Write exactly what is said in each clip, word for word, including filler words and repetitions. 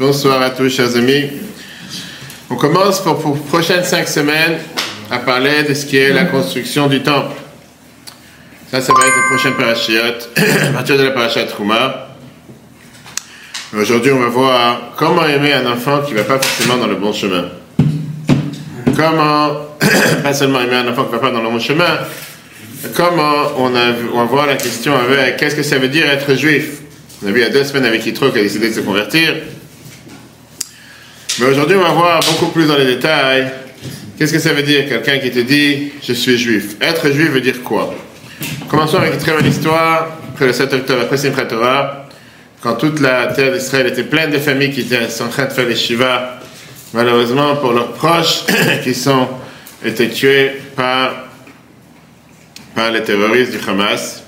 Bonsoir à tous, chers amis. On commence pour les prochaines cinq semaines à parler de ce qui est la construction du temple. Ça, ça va être la prochaine parashiot, à partir de la parashat Trouma. Aujourd'hui, on va voir comment aimer un enfant qui ne va pas forcément dans le bon chemin. Comment, pas seulement aimer un enfant qui ne va pas dans le bon chemin, comment on, a, on va voir la question avec qu'est-ce que ça veut dire être juif. On a vu il y a deux semaines avec Yitro qui a décidé de se convertir. Mais aujourd'hui, on va voir beaucoup plus dans les détails. Qu'est-ce que ça veut dire, quelqu'un qui te dit « je suis juif ». Être juif veut dire quoi? Commençons avec une très belle histoire. Après le sept octobre, après Simchat Torah, quand toute la terre d'Israël était pleine de familles qui étaient en train de faire les Shiva, malheureusement pour leurs proches, qui sont été tués par, par les terroristes du Hamas.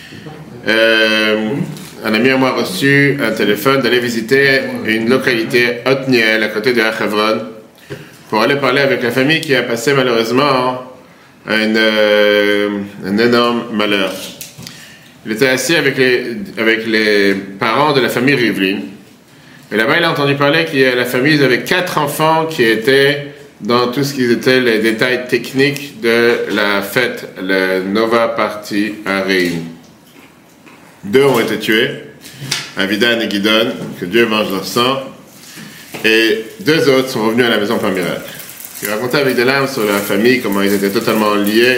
Euh, un ami à moi a reçu un téléphone d'aller visiter une localité Otniel, à côté de Hebron, pour aller parler avec la famille qui a passé malheureusement un, euh, un énorme malheur. Il était assis avec les, avec les parents de la famille Rivlin. Et là-bas, il a entendu parler que la famille avait quatre enfants qui étaient dans tout ce qui était les détails techniques de la fête, le Nova Party à Reim. Deux ont été tués, Avidan et Gidon, que Dieu mange leur sang, et deux autres sont revenus à la maison par miracle. Il racontait avec des larmes sur la famille, comment ils étaient totalement liés,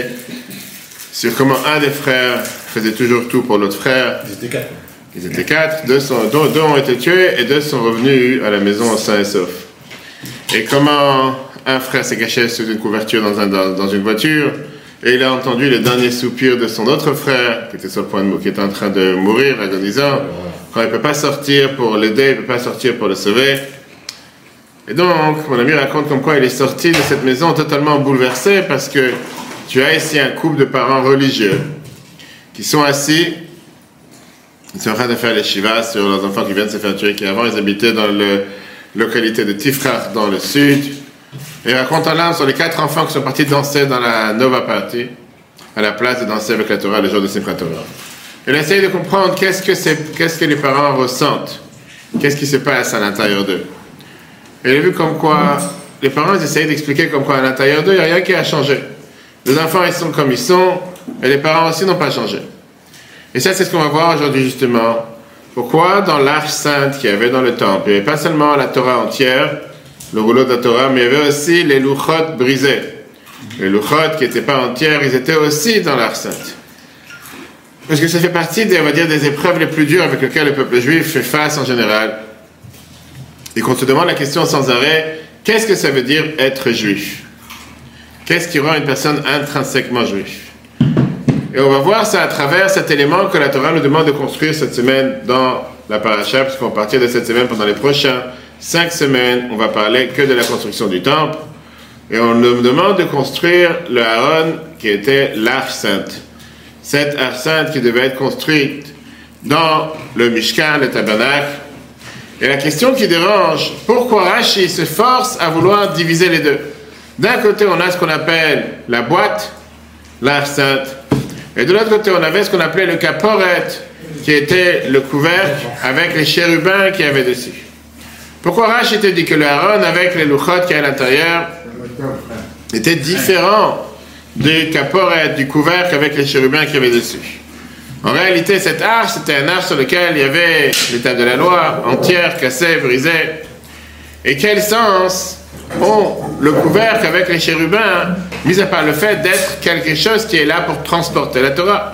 sur comment un des frères faisait toujours tout pour l'autre frère. Ils étaient quatre. Ils étaient quatre, deux, sont, deux, deux ont été tués et deux sont revenus à la maison sains et saufs. Et comment un frère s'est caché sous une couverture dans, un, dans, dans une voiture, et il a entendu les derniers soupirs de son autre frère, qui était sur le point de, qui était en train de mourir, agonisant. Quand il ne peut pas sortir pour l'aider, il ne peut pas sortir pour le sauver. Et donc, mon ami raconte comme quoi il est sorti de cette maison totalement bouleversé, parce que tu as ici un couple de parents religieux qui sont assis, ils sont en train de faire les shivas sur leurs enfants qui viennent se faire tuer, qui avant ils habitaient dans la localité de Tifrach dans le sud. Et il raconte en larmes sur les quatre enfants qui sont partis danser dans la Nova Party, à la place de danser avec la Torah le jour de Simchat Torah. Il essaye de comprendre qu'est-ce que, c'est, qu'est-ce que les parents ressentent, qu'est-ce qui se passe à l'intérieur d'eux. Et il a vu comme quoi, les parents ils essayent d'expliquer comme quoi à l'intérieur d'eux, il n'y a rien qui a changé. Les enfants ils sont comme ils sont, et les parents aussi n'ont pas changé. Et ça c'est ce qu'on va voir aujourd'hui justement. Pourquoi dans l'arche sainte qu'il y avait dans le temple, il n'y avait pas seulement la Torah entière, le rouleau de la Torah, mais il y avait aussi les louchot brisés. Les louchot qui n'étaient pas entières, ils étaient aussi dans l'arche sainte. Parce que ça fait partie des, on va dire, des épreuves les plus dures avec lesquelles le peuple juif fait face en général. Et qu'on se demande la question sans arrêt, qu'est-ce que ça veut dire être juif? Qu'est-ce qui rend une personne intrinsèquement juif? Et on va voir ça à travers cet élément que la Torah nous demande de construire cette semaine dans la paracha, puisqu'on va partir de cette semaine pendant les prochains cinq semaines, on va parler que de la construction du temple. Et on nous demande de construire le Aaron qui était l'arche sainte. Cette arche sainte qui devait être construite dans le Mishkan, le tabernacle. Et la question qui dérange, pourquoi Rashi se force à vouloir diviser les deux? D'un côté, on a ce qu'on appelle la boîte, l'arche sainte. Et de l'autre côté, on avait ce qu'on appelait le kaporet, qui était le couvercle avec les chérubins qui avaient dessus. Pourquoi Rashi te dit que le Aaron avec les louchot qui est à l'intérieur était différent du kaporet, du couvercle avec les chérubins qui avaient dessus? En réalité, cette arche, c'était un arche sur lequel il y avait les tables de la loi entières, cassées, brisées. Et quel sens ont le couvercle avec les chérubins, mis à part le fait d'être quelque chose qui est là pour transporter la Torah?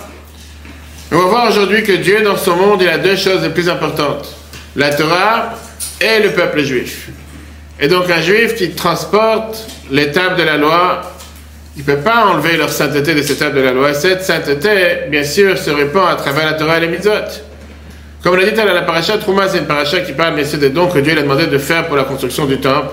On va voir aujourd'hui que Dieu, dans son monde, il a deux choses les plus importantes. La Torah et le peuple juif. Et donc un juif qui transporte les tables de la loi, il ne peut pas enlever leur sainteté de ces tables de la loi. Cette sainteté, bien sûr, se répand à travers la Torah et les mitzvot. Comme on l'a dit dans la paracha Trouma, c'est une paracha qui parle bien sûr des dons que Dieu a demandé de faire pour la construction du temple.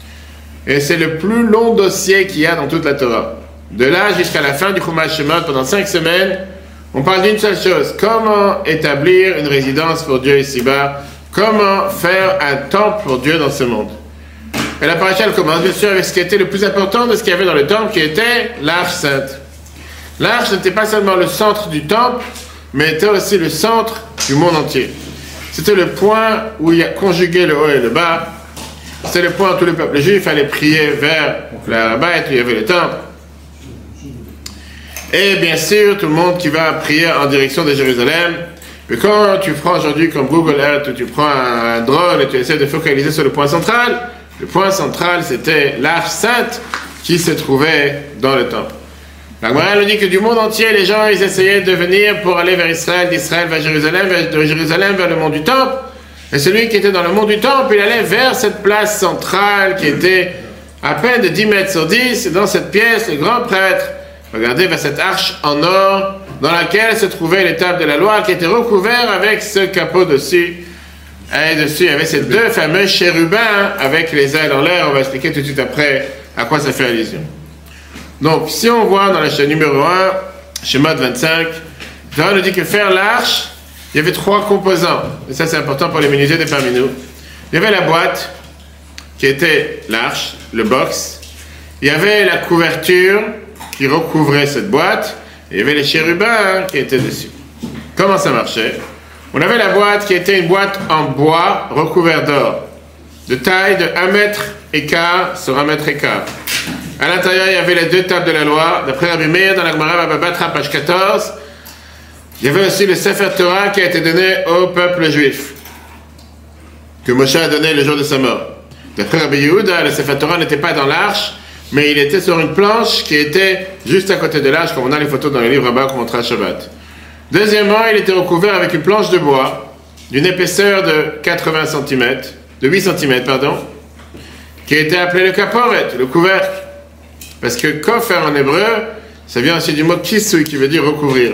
Et c'est le plus long dossier qu'il y a dans toute la Torah. De là jusqu'à la fin du Chumash Shemot, pendant cinq semaines, on parle d'une seule chose. Comment établir une résidence pour Dieu ici-bas? Comment faire un temple pour Dieu dans ce monde? Et la paracha elle commence bien sûr avec ce qui était le plus important de ce qu'il y avait dans le temple, qui était l'arche sainte. L'arche n'était pas seulement le centre du temple, mais était aussi le centre du monde entier. C'était le point où il y a conjugué le haut et le bas. C'était le point où tous les peuples juifs allaient prier vers la Bête, où il y avait le temple. Et bien sûr, tout le monde qui va prier en direction de Jérusalem. Mais quand tu prends aujourd'hui comme Google Earth, où tu prends un drone et tu essaies de focaliser sur le point central, le point central c'était l'Arche Sainte qui se trouvait dans le temple. La Gemara nous dit que du monde entier, les gens ils essayaient de venir pour aller vers Israël, d'Israël vers Jérusalem, de Jérusalem vers le mont du temple. Et celui qui était dans le mont du temple, il allait vers cette place centrale qui était à peine de dix mètres sur dix. Et dans cette pièce, le grand prêtre regardez vers cette arche en or dans laquelle se trouvait les tables de la loi qui était recouvert avec ce capot dessus. Et dessus, il y avait ces deux fameux chérubins avec les ailes en l'air. On va expliquer tout de suite après à quoi ça fait allusion. Donc, si on voit dans la chaîne numéro un, schéma vingt-cinq, on nous dit que faire l'arche, il y avait trois composants. Et ça, c'est important pour les menuisiers de parmi nous. Il y avait la boîte, qui était l'arche, le box. Il y avait la couverture, qui recouvrait cette boîte, et il y avait les chérubins qui étaient dessus. Comment ça marchait? On avait la boîte qui était une boîte en bois recouverte d'or, de taille de un mètre et quart sur un mètre et quart. À l'intérieur, il y avait les deux tables de la loi. D'après Rabbi Meir, dans la Gemara Baba Batra, page quatorze, il y avait aussi le Sefer Torah qui a été donné au peuple juif, que Moshe a donné le jour de sa mort. D'après Rabbi Yehuda, le Sefer Torah n'était pas dans l'arche, mais il était sur une planche qui était juste à côté de l'arche, comme on a les photos dans les livres là-bas qu'on montre à Shabbat. Deuxièmement, il était recouvert avec une planche de bois, d'une épaisseur de quatre-vingts centimètres, de huit centimètres, pardon, qui était appelé le kaporet, le couvercle. Parce que kofer en hébreu, ça vient aussi du mot kisui, qui veut dire recouvrir.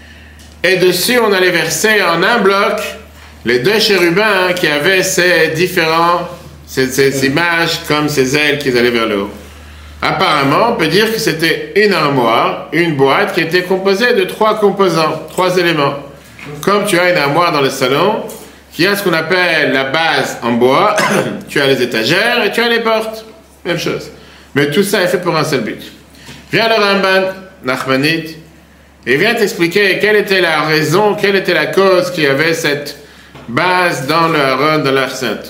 Et dessus, on allait verser en un bloc les deux chérubins qui avaient ces différents, ces, ces images comme ces ailes qui allaient vers le haut. Apparemment, on peut dire que c'était une armoire, une boîte qui était composée de trois composants, trois éléments. Comme tu as une armoire dans le salon, qui a ce qu'on appelle la base en bois, tu as les étagères et tu as les portes. Même chose. Mais tout ça est fait pour un seul but. Vient le Ramban, Nachmanite, et vient t'expliquer quelle était la raison, quelle était la cause qui avait cette base dans le Haron, dans l'Arche Sainte.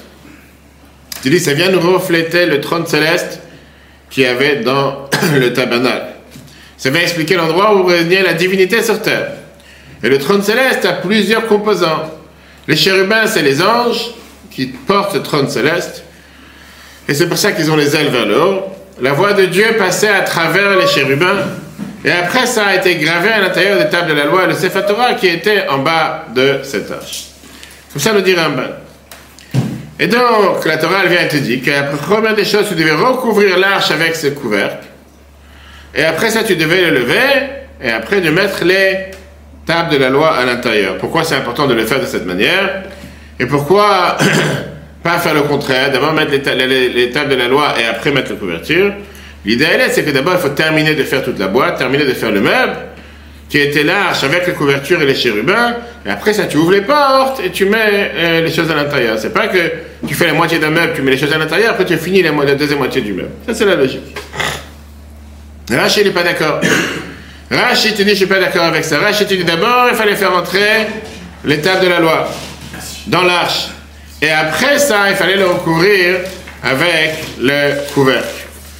Tu dis, ça vient nous refléter le trône céleste qu'il y avait dans le tabernacle. Ça vient expliquer l'endroit où régnait la divinité sur terre. Et le trône céleste a plusieurs composants. Les chérubins, c'est les anges qui portent le trône céleste. Et c'est pour ça qu'ils ont les ailes vers le haut. La voix de Dieu passait à travers les chérubins. Et après, ça a été gravé à l'intérieur des tables de la loi, le Sefer Torah qui était en bas de cette arche. Comme ça, nous dit Ramban. Et donc, la Torah elle vient et te dit que la première des choses, tu devais recouvrir l'arche avec ce couvercle. Et après ça, tu devais le lever, et après de mettre les tables de la loi à l'intérieur. Pourquoi c'est important de le faire de cette manière? Et pourquoi pas faire le contraire, d'abord mettre les, ta- les, les tables de la loi et après mettre la couverture? L'idéal, c'est que d'abord, il faut terminer de faire toute la boîte, terminer de faire le meuble, qui était l'arche avec la couverture et les chérubins, et après ça, tu ouvres les portes et tu mets euh, les choses à l'intérieur. C'est pas que tu fais la moitié d'un meuble, tu mets les choses à l'intérieur, après tu finis la, la deuxième moitié du meuble. Ça, c'est la logique. Rashi, il n'est pas d'accord. Rashi, tu dis, je suis pas d'accord avec ça. Rashi, tu dis d'abord, il fallait faire entrer les tables de la loi dans l'arche. Et après ça, il fallait le recouvrir avec le couvercle.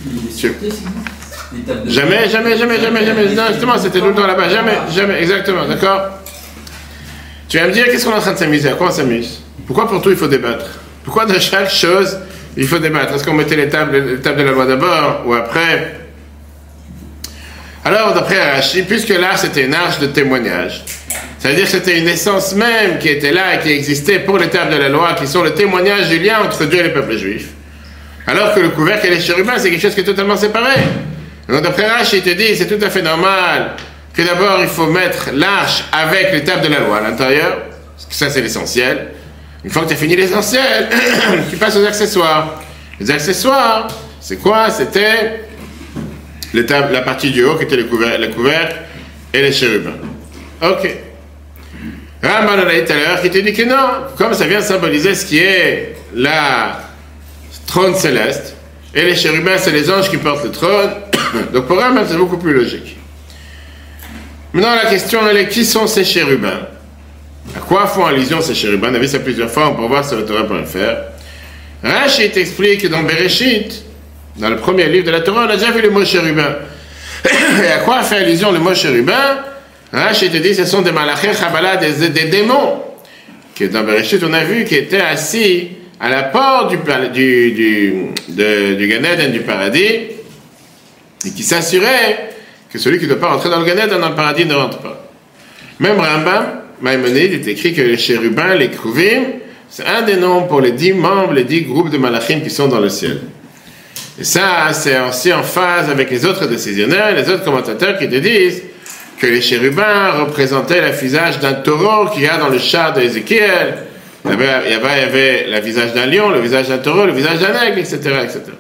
Jamais, jamais, jamais, jamais, jamais. Non, justement, c'était tout le temps là-bas. Jamais, jamais, exactement, d'accord? Tu vas me dire, qu'est-ce qu'on est en train de s'amuser? À quoi on s'amuse? Pourquoi pour tout il faut débattre? Pourquoi de chaque chose il faut débattre? Est-ce qu'on mettait les tables, les tables de la loi d'abord ou après? Alors, d'après Rashi, puisque l'arche c'était une arche de témoignage, c'est-à-dire que c'était une essence même qui était là et qui existait pour les tables de la loi, qui sont le témoignage du lien entre Dieu et le peuple juif. Alors que le couvercle et les chérubins, c'est quelque chose qui est totalement séparé. Donc d'après Rashi, il te dit, c'est tout à fait normal que d'abord il faut mettre l'arche avec les tables de la loi à l'intérieur, parce que ça c'est l'essentiel. Une fois que tu as fini l'essentiel, tu passes aux accessoires. Les accessoires, c'est quoi? C'était les tables, la partie du haut qui était le couvercle, le couvercle et les chérubins. Ok. Ramban on a dit tout à l'heure qui te dit que non, comme ça vient symboliser ce qui est la trône céleste, et les chérubins, c'est les anges qui portent le trône. Donc pour eux, même, c'est beaucoup plus logique. Maintenant, la question, elle est, qui sont ces chérubins? À quoi font allusion ces chérubins? On a vu ça plusieurs fois, on peut voir sur le Torah point F R. Rashi t'explique que dans Bereshit, dans le premier livre de la Torah, on a déjà vu le mot chérubin. Et à quoi fait allusion le mot chérubin? Rashi te dit ce sont des malachés chabala, des, des démons, que dans Bereshit on a vu qui étaient assis à la porte du, du, du, de, du Gan Eden, du paradis, et qui s'assuraient que celui qui ne doit pas rentrer dans le Gan Eden, dans le paradis, ne rentre pas. Même Rambam, Maïmonide, il est écrit que les chérubins, les kruvim, c'est un des noms pour les dix membres, les dix groupes de malachim qui sont dans le ciel. Et ça, c'est aussi en phase avec les autres décisionnaires, les autres commentateurs qui te disent que les chérubins représentaient le visage d'un taureau qu'il y a dans le char d'Ézéchiel. Il y avait, il y avait, il y avait le visage d'un lion, le visage d'un taureau, le visage d'un aigle, et cetera, et cetera.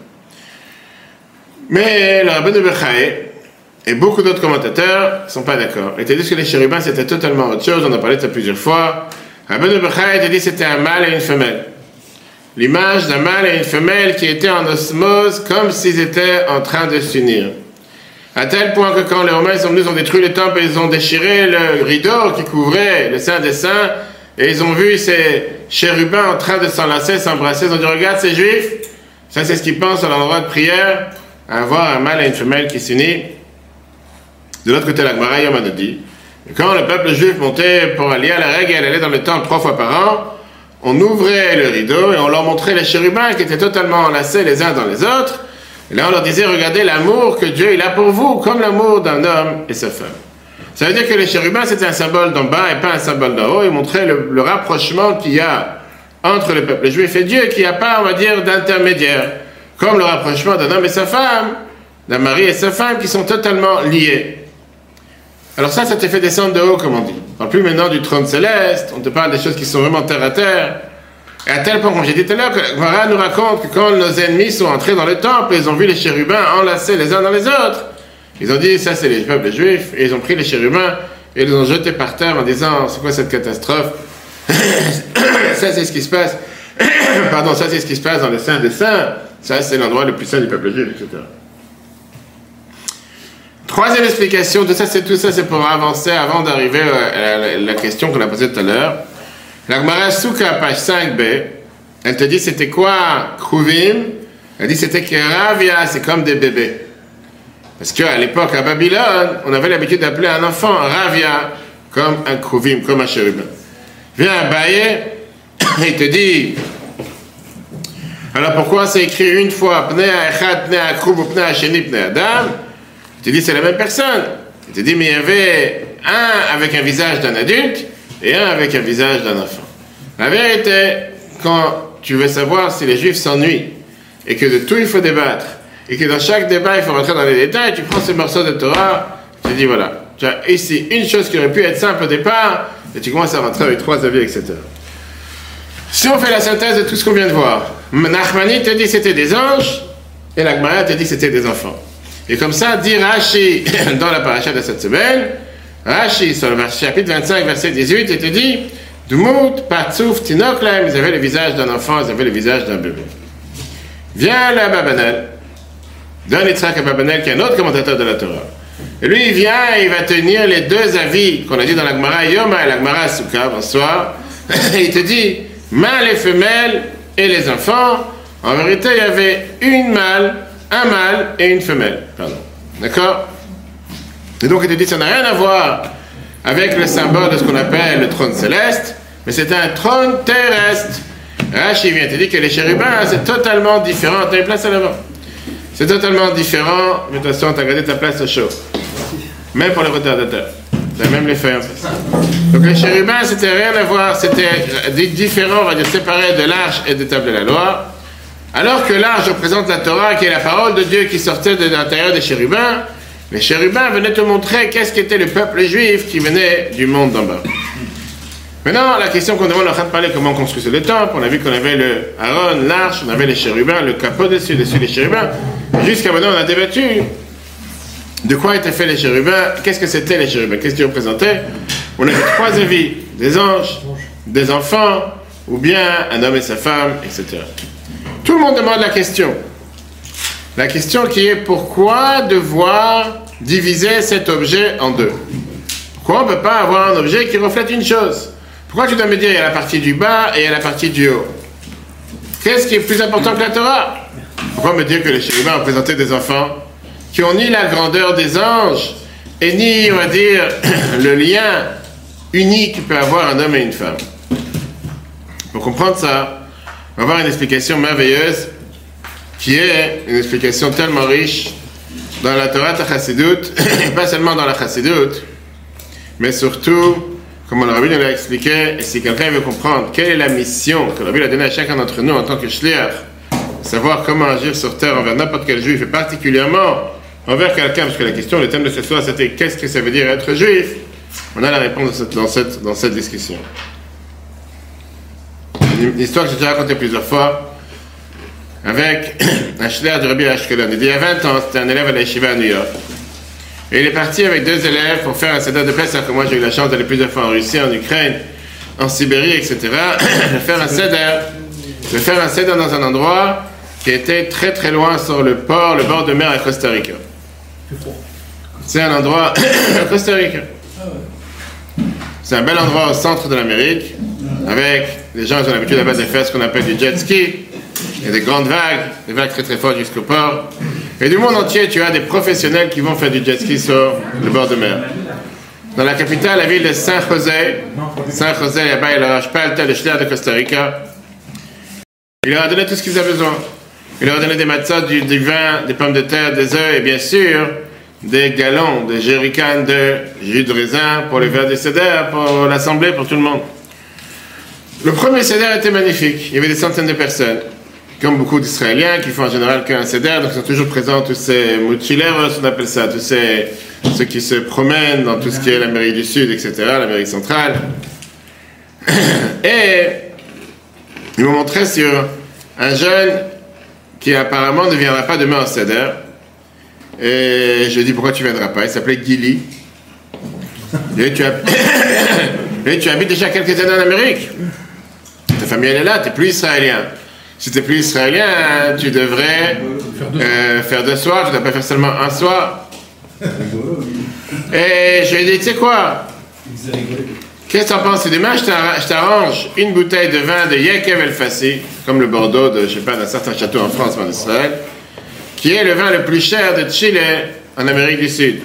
Mais le Rabbeinu Bechaye et beaucoup d'autres commentateurs ne sont pas d'accord. Ils te disent que les chérubins c'était totalement autre chose, on a parlé de ça plusieurs fois. Rabbeinu Bechaye te dit que c'était un mâle et une femelle. L'image d'un mâle et une femelle qui étaient en osmose comme s'ils étaient en train de s'unir. À tel point que quand les Romains sont venus, ils ont détruit le temple et ils ont déchiré le rideau qui couvrait le Saint des Saints et ils ont vu ces chérubins en train de s'enlacer, s'embrasser. Ils ont dit, regarde ces juifs, ça c'est ce qu'ils pensent à l'endroit de prière, à avoir un mâle et une femelle qui s'unissent. De l'autre côté, la Gemara Yom nous dit, quand le peuple juif montait pour aller à la règle et elle allait dans le temple trois fois par an, on ouvrait le rideau et on leur montrait les chérubins qui étaient totalement enlacés les uns dans les autres. Et là, on leur disait, regardez l'amour que Dieu il a pour vous, comme l'amour d'un homme et sa femme. Ça veut dire que les chérubins, c'était un symbole d'en bas et pas un symbole d'en haut. Ils montraient le, le rapprochement qu'il y a entre le peuple juif et Dieu, qu'il n'y a pas, on va dire, d'intermédiaire. Comme le rapprochement d'un homme et sa femme, d'un mari et sa femme, qui sont totalement liés. Alors ça, ça te fait descendre de haut, comme on dit. On ne parle plus maintenant du trône céleste, on te parle des choses qui sont vraiment terre à terre. Et à tel point, comme j'ai dit tout à l'heure, que Gemara nous raconte que quand nos ennemis sont entrés dans le temple, ils ont vu les chérubins enlacés les uns dans les autres. Ils ont dit, ça c'est les peuples juifs, et ils ont pris les chérubins et ils les ont jetés par terre en disant, c'est quoi cette catastrophe? Ça c'est ce qui se passe, pardon, ça c'est ce qui se passe dans le Saint des Saints, ça c'est l'endroit le plus saint du peuple juif, et cetera. Troisième explication, de ça c'est tout ça, c'est pour avancer avant d'arriver à la, la question qu'on a posée tout à l'heure. La Gemara Souka, page cinq b, elle te dit c'était quoi Kruvim? Elle dit c'était que Ravia, c'est comme des bébés. Parce qu'à l'époque, à Babylone, on avait l'habitude d'appeler un enfant Ravia, comme un Kruvim, comme un chérubin. Viens à Baye, il te dit, alors pourquoi c'est écrit une fois Pnei Echad, Pnei Akruv, Pnei Hasheni, Pnei Adam? Il te dit c'est la même personne. Il te dit mais il y avait un avec un visage d'un adulte et un avec un visage d'un enfant. La vérité, quand tu veux savoir si les Juifs s'ennuient et que de tout il faut débattre et que dans chaque débat il faut rentrer dans les détails, tu prends ce morceau de Torah, tu te dis voilà, tu as ici une chose qui aurait pu être simple au départ et tu commences à rentrer avec trois avis, et cetera. Si on fait la synthèse de tout ce qu'on vient de voir, Nachmani te dit c'était des anges et la Gemara te dit c'était des enfants. Et comme ça, dit Rashi dans la paracha de cette semaine, Rashi sur le chapitre vingt-cinq, verset dix-huit, il te dit Dmout, Patsouf, Tinoklaim, ils avaient le visage d'un enfant, ils avaient le visage d'un bébé. Vient là Ababanel, Don Yitzhak Ababanel, qui est un autre commentateur de la Torah. Et lui, il vient et il va tenir les deux avis qu'on a dit dans la Gemara Yoma et la Gemara Souka, bonsoir. Et il te dit mâles et femelles et les enfants. En vérité, il y avait une mâle, un mâle et une femelle. Pardon. D'accord? Et donc, il te dit ça n'a rien à voir avec le symbole de ce qu'on appelle le trône céleste, mais c'est un trône terrestre. Rashi vient te dire que les chérubins, c'est totalement différent. Tu as une place à l'avant. C'est totalement différent. Mais attention, tu as gardé ta place au chaud. Même pour les retardataires. Tu as même les feuilles en face. Donc les chérubins, c'était rien à voir. C'était différent, on va dire, séparé de l'arche et de table de la loi. Alors que l'arche représente la Torah, qui est la parole de Dieu qui sortait de l'intérieur des chérubins, les chérubins venaient te montrer qu'est-ce qu'était le peuple juif qui venait du monde d'en bas. Maintenant, la question qu'on demande, on est en train de parler comment on construisait le temple. On a vu qu'on avait le Aaron, l'arche, on avait les chérubins, le capot dessus, dessus les chérubins. Jusqu'à maintenant, on a débattu de quoi étaient faits les chérubins, qu'est-ce que c'était les chérubins, qu'est-ce qu'ils représentaient. On avait trois avis, des anges, des enfants, ou bien un homme et sa femme, et cetera. Tout le monde demande la question. La question qui est pourquoi devoir diviser cet objet en deux? Pourquoi on ne peut pas avoir un objet qui reflète une chose? Pourquoi tu dois me dire il y a la partie du bas et il y a la partie du haut? Qu'est-ce qui est plus important que la Torah? Pourquoi me dire que les chérubins représentaient des enfants qui ont ni la grandeur des anges et ni, on va dire, le lien unique que peut avoir un homme et une femme? Pour comprendre ça, on va avoir une explication merveilleuse qui est une explication tellement riche dans la Torah de Chassidut, et pas seulement dans la Chassidut, mais surtout, comme le Rabbi nous l'a expliqué, et si quelqu'un veut comprendre quelle est la mission que le Rabbi a donnée à chacun d'entre nous en tant que shliach, savoir comment agir sur terre envers n'importe quel juif, et particulièrement envers quelqu'un, parce que la question, le thème de ce soir, c'était qu'est-ce que ça veut dire être juif? On a la réponse dans cette, dans cette, dans cette discussion. Une histoire que j'ai déjà racontée plusieurs fois, avec un shliach du Rabbi Ashkelon. Il y a vingt ans, c'était un élève à la yeshiva à New York. Et il est parti avec deux élèves pour faire un seder de Pessah, que moi j'ai eu la chance d'aller plusieurs fois en Russie, en Ukraine, en Sibérie, et cetera. de faire un seder, de faire un seder dans un endroit qui était très très loin sur le port, le bord de mer à Costa Rica. C'est un endroit à Costa Rica. C'est un bel endroit au centre de l'Amérique, avec les gens qui ont l'habitude là-bas de faire ce qu'on appelle du jet ski. Il y a des grandes vagues, des vagues très très fortes jusqu'au port. Et du monde entier, tu as des professionnels qui vont faire du jet ski sur le bord de mer. Dans la capitale, la ville de San José, San José, là-bas, il leur a Spalta, le shliach de Costa Rica. Il leur a donné tout ce qu'ils avaient besoin. Il leur a donné des matzahs, du, du vin, des pommes de terre, des œufs et bien sûr, des galons, des jerrycans de jus de raisin pour les faire des seder, pour l'assemblée, pour tout le monde. Le premier seder était magnifique. Il y avait des centaines de personnes. Comme beaucoup d'Israéliens qui font en général qu'un seder, donc ils sont toujours présents tous ces mochileros, on appelle ça, tous ces, ceux qui se promènent dans tout ce qui est l'Amérique du Sud, et cetera, l'Amérique centrale. Et ils m'ont montré sur un jeune qui apparemment ne viendra pas demain au seder. Et je lui ai dit pourquoi tu ne viendras pas. Il s'appelait Gili. Et tu, as... Et tu habites déjà quelques années en Amérique. Ta famille elle est là, tu n'es plus israélien. Si tu n'es plus israélien, tu devrais euh, faire deux soirs, tu ne dois pas faire seulement un soir. Et je lui ai dit, tu sais quoi? Qu'est-ce que tu en penses? Si demain je t'arrange une bouteille de vin de Yekev El Fassi, comme le Bordeaux de, je sais pas, d'un certain château en France, en Israël, qui est le vin le plus cher de Chili en Amérique du Sud.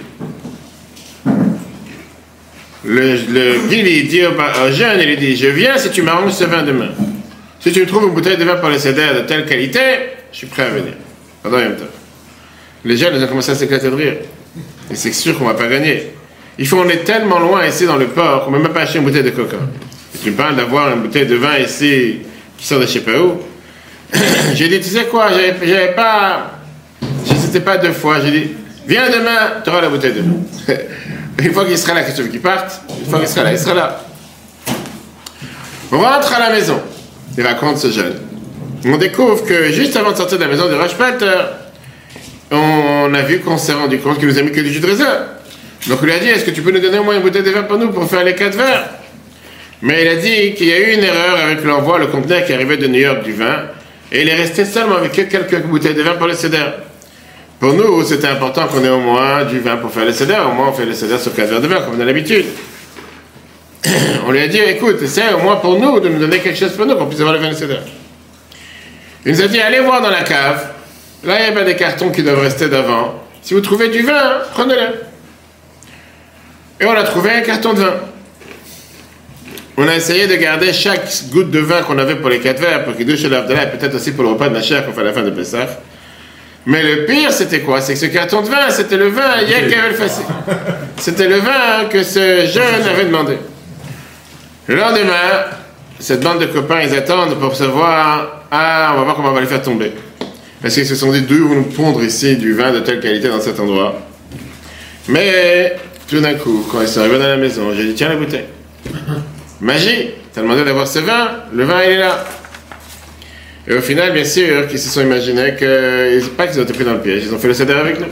Le, le guide, il dit au, au jeune, il dit, je viens si tu m'arranges ce vin demain. Si tu me trouves une bouteille de vin pour le seder de telle qualité, je suis prêt à venir. Pendant en même temps. Les jeunes, ils ont commencé à s'éclater de rire. Et c'est sûr qu'on ne va pas gagner. Il faut, on est tellement loin ici dans le port qu'on ne peut même pas acheter une bouteille de coca. Et tu me parles d'avoir une bouteille de vin ici qui sort de je ne sais pas où. J'ai dit, tu sais quoi, j'avais pas... Je n'hésitais pas deux fois. J'ai dit, viens demain, tu auras la bouteille de vin. Une fois qu'il sera là, qu'est-ce que tu veux qu'il parte? Une fois qu'il sera là, il sera là. On rentre à la maison. Il raconte ce jeune. On découvre que juste avant de sortir de la maison de Rochepalter, on a vu qu'on s'est rendu compte qu'il nous a mis que du jus de raisin. Donc on lui a dit, est-ce que tu peux nous donner au moins une bouteille de vin pour nous pour faire les quatre verres? Mais il a dit qu'il y a eu une erreur avec l'envoi, le conteneur qui arrivait de New York du vin, et il est resté seulement avec quelques bouteilles de vin pour le seder. Pour nous, c'était important qu'on ait au moins du vin pour faire le seder. Au moins, on fait le seder sur quatre verres de vin, comme on a l'habitude. On lui a dit, écoute, essaie au moins pour nous de nous donner quelque chose pour nous, qu'on puisse avoir le vin de seder. Il nous a dit, allez voir dans la cave. Là, il y a bien des cartons qui doivent rester d'avant. Si vous trouvez du vin, prenez-le. Et on a trouvé un carton de vin. On a essayé de garder chaque goutte de vin qu'on avait pour les quatre verres, pour qu'il douche l'Avdallah, et peut-être aussi pour le repas de Mashiach qu'on fait à la fin de Pessah. Mais le pire, c'était quoi? C'est que ce carton de vin, c'était le vin Yekev El Fassi. C'était le vin que ce jeune avait demandé. Le lendemain, cette bande de copains, ils attendent pour savoir, ah, on va voir comment on va les faire tomber. Parce qu'ils se sont dit, d'où vont nous pondre ici du vin de telle qualité dans cet endroit. Mais, tout d'un coup, quand ils sont arrivés dans la maison, j'ai dit, tiens la bouteille. Magie, t'as demandé d'avoir ce vin, le vin il est là. Et au final, bien sûr, qu'ils se sont imaginés que, pas qu'ils ont été pris dans le piège, ils ont fait le seder avec nous.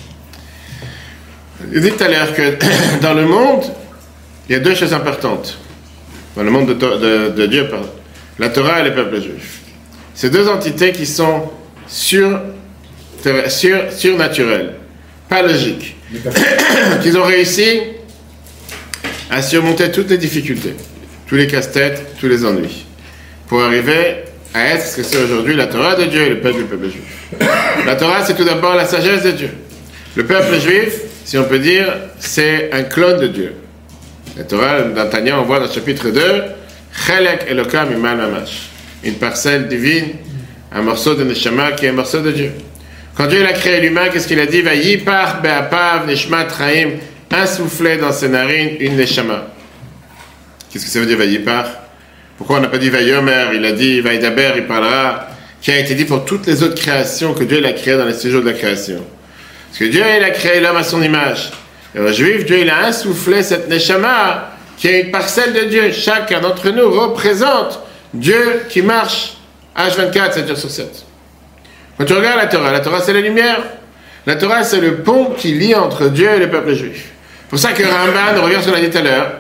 Il dit tout à l'heure que dans le monde, il y a deux choses importantes. Dans le monde de, de, de Dieu, pardon. La Torah et le peuple juif. C'est deux entités qui sont sur, sur, surnaturelles, pas logiques. Qu'ils ont réussi à surmonter toutes les difficultés. tous les casse-têtes, tous les ennuis, pour arriver à être ce que c'est aujourd'hui la Torah de Dieu et le peuple du peuple juif. La Torah, c'est tout d'abord la sagesse de Dieu. Le peuple juif, si on peut dire, c'est un clone de Dieu. La Torah, dans Tanya, on voit dans le chapitre deux, Chelek Elokam Imal Mamash, une parcelle divine, un morceau de Neshama qui est un morceau de Dieu. Quand Dieu a créé l'humain, qu'est-ce qu'il a dit? Vayipar be'apav neshmat chaim, insoufflé dans ses narines une Neshama. Qu'est-ce que ça veut dire Vayipar? Pourquoi on n'a pas dit Vayomer? Il a dit Vaidaber, il parlera, qui a été dit pour toutes les autres créations que Dieu a créées dans les séjours de la création. Parce que Dieu il a créé l'homme à son image. Et aux Juifs, Dieu il a insoufflé cette Neshama qui est une parcelle de Dieu. Chacun d'entre nous représente Dieu qui marche H vingt-quatre, sept jours sur sept. Quand tu regardes la Torah, la Torah c'est la lumière. La Torah c'est le pont qui lie entre Dieu et le peuple juif. C'est pour ça que Ramban, on revient sur ce qu'on a dit tout à l'heure,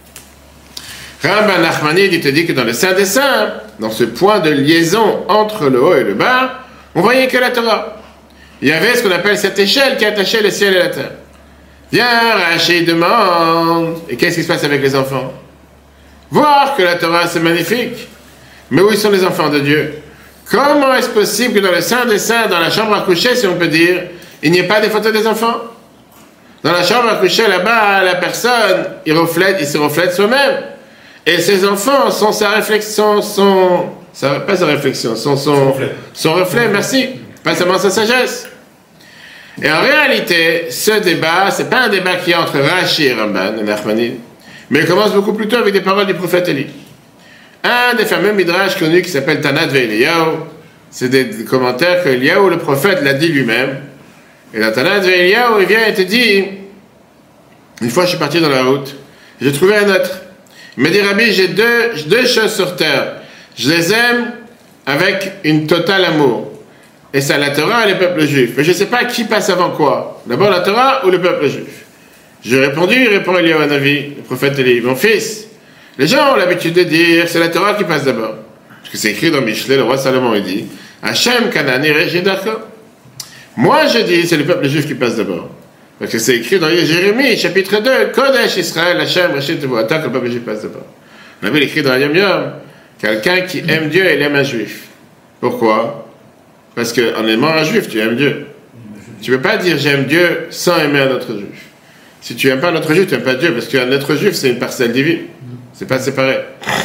Ramban Nachmanide, il te dit que dans le Saint des Saints, dans ce point de liaison entre le haut et le bas, on voyait que la Torah. Il y avait ce qu'on appelle cette échelle qui attachait le ciel et la terre. Viens, Rachid demande, et qu'est-ce qui se passe avec les enfants? Voir que la Torah c'est magnifique, mais où sont les enfants de Dieu? Comment est-ce possible que dans le Saint des Saints, dans la chambre à coucher, si on peut dire, il n'y ait pas des photos des enfants? Dans la chambre à coucher, là-bas, la personne, il reflète, il se reflète soi-même. Et ses enfants sont sa réflexion, sont, sa, pas sa réflexion, sont son, son reflet, son reflet merci, pas seulement sa sagesse. Et en réalité, ce débat, c'est pas un débat qui est entre Rashi et Ramban, et Nachmanide, mais il commence beaucoup plus tôt avec des paroles du prophète Élie. Un des fameux midrash connus qui s'appelle Tanat Ve'Eliyahu, c'est des commentaires que Eliyahu, le prophète, l'a dit lui-même. Et dans Tanat Ve'Eliyahu, il vient et te dit, une fois je suis parti dans la route, j'ai trouvé un autre. Il m'a dit, Rabbi, j'ai deux, deux choses sur terre. Je les aime avec une totale amour. Et c'est la Torah et le peuple juif. Mais je ne sais pas qui passe avant quoi. D'abord la Torah ou le peuple juif. J'ai répondu, il répond Eliyahu Hanavi, le prophète Élie, mon fils, les gens ont l'habitude de dire, c'est la Torah qui passe d'abord. Parce que c'est écrit dans Michelet, le roi Salomon, il dit, Hachem Kanani Rejidako. Moi je dis, c'est le peuple juif qui passe d'abord. Parce que c'est écrit dans Jérémie, chapitre deux, Kodesh Israël, Hachem Reshit Tevuata, que le peuple juif passe d'abord. On avait écrit dans Yom Yom, quelqu'un qui aime Dieu, il aime un juif. Pourquoi? Parce qu'en aimant un juif, tu aimes Dieu. Tu ne peux pas dire j'aime Dieu sans aimer un autre juif. Si tu n'aimes pas un autre juif, tu n'aimes pas Dieu, parce qu'un autre juif, c'est une parcelle divine. C'est pas séparé.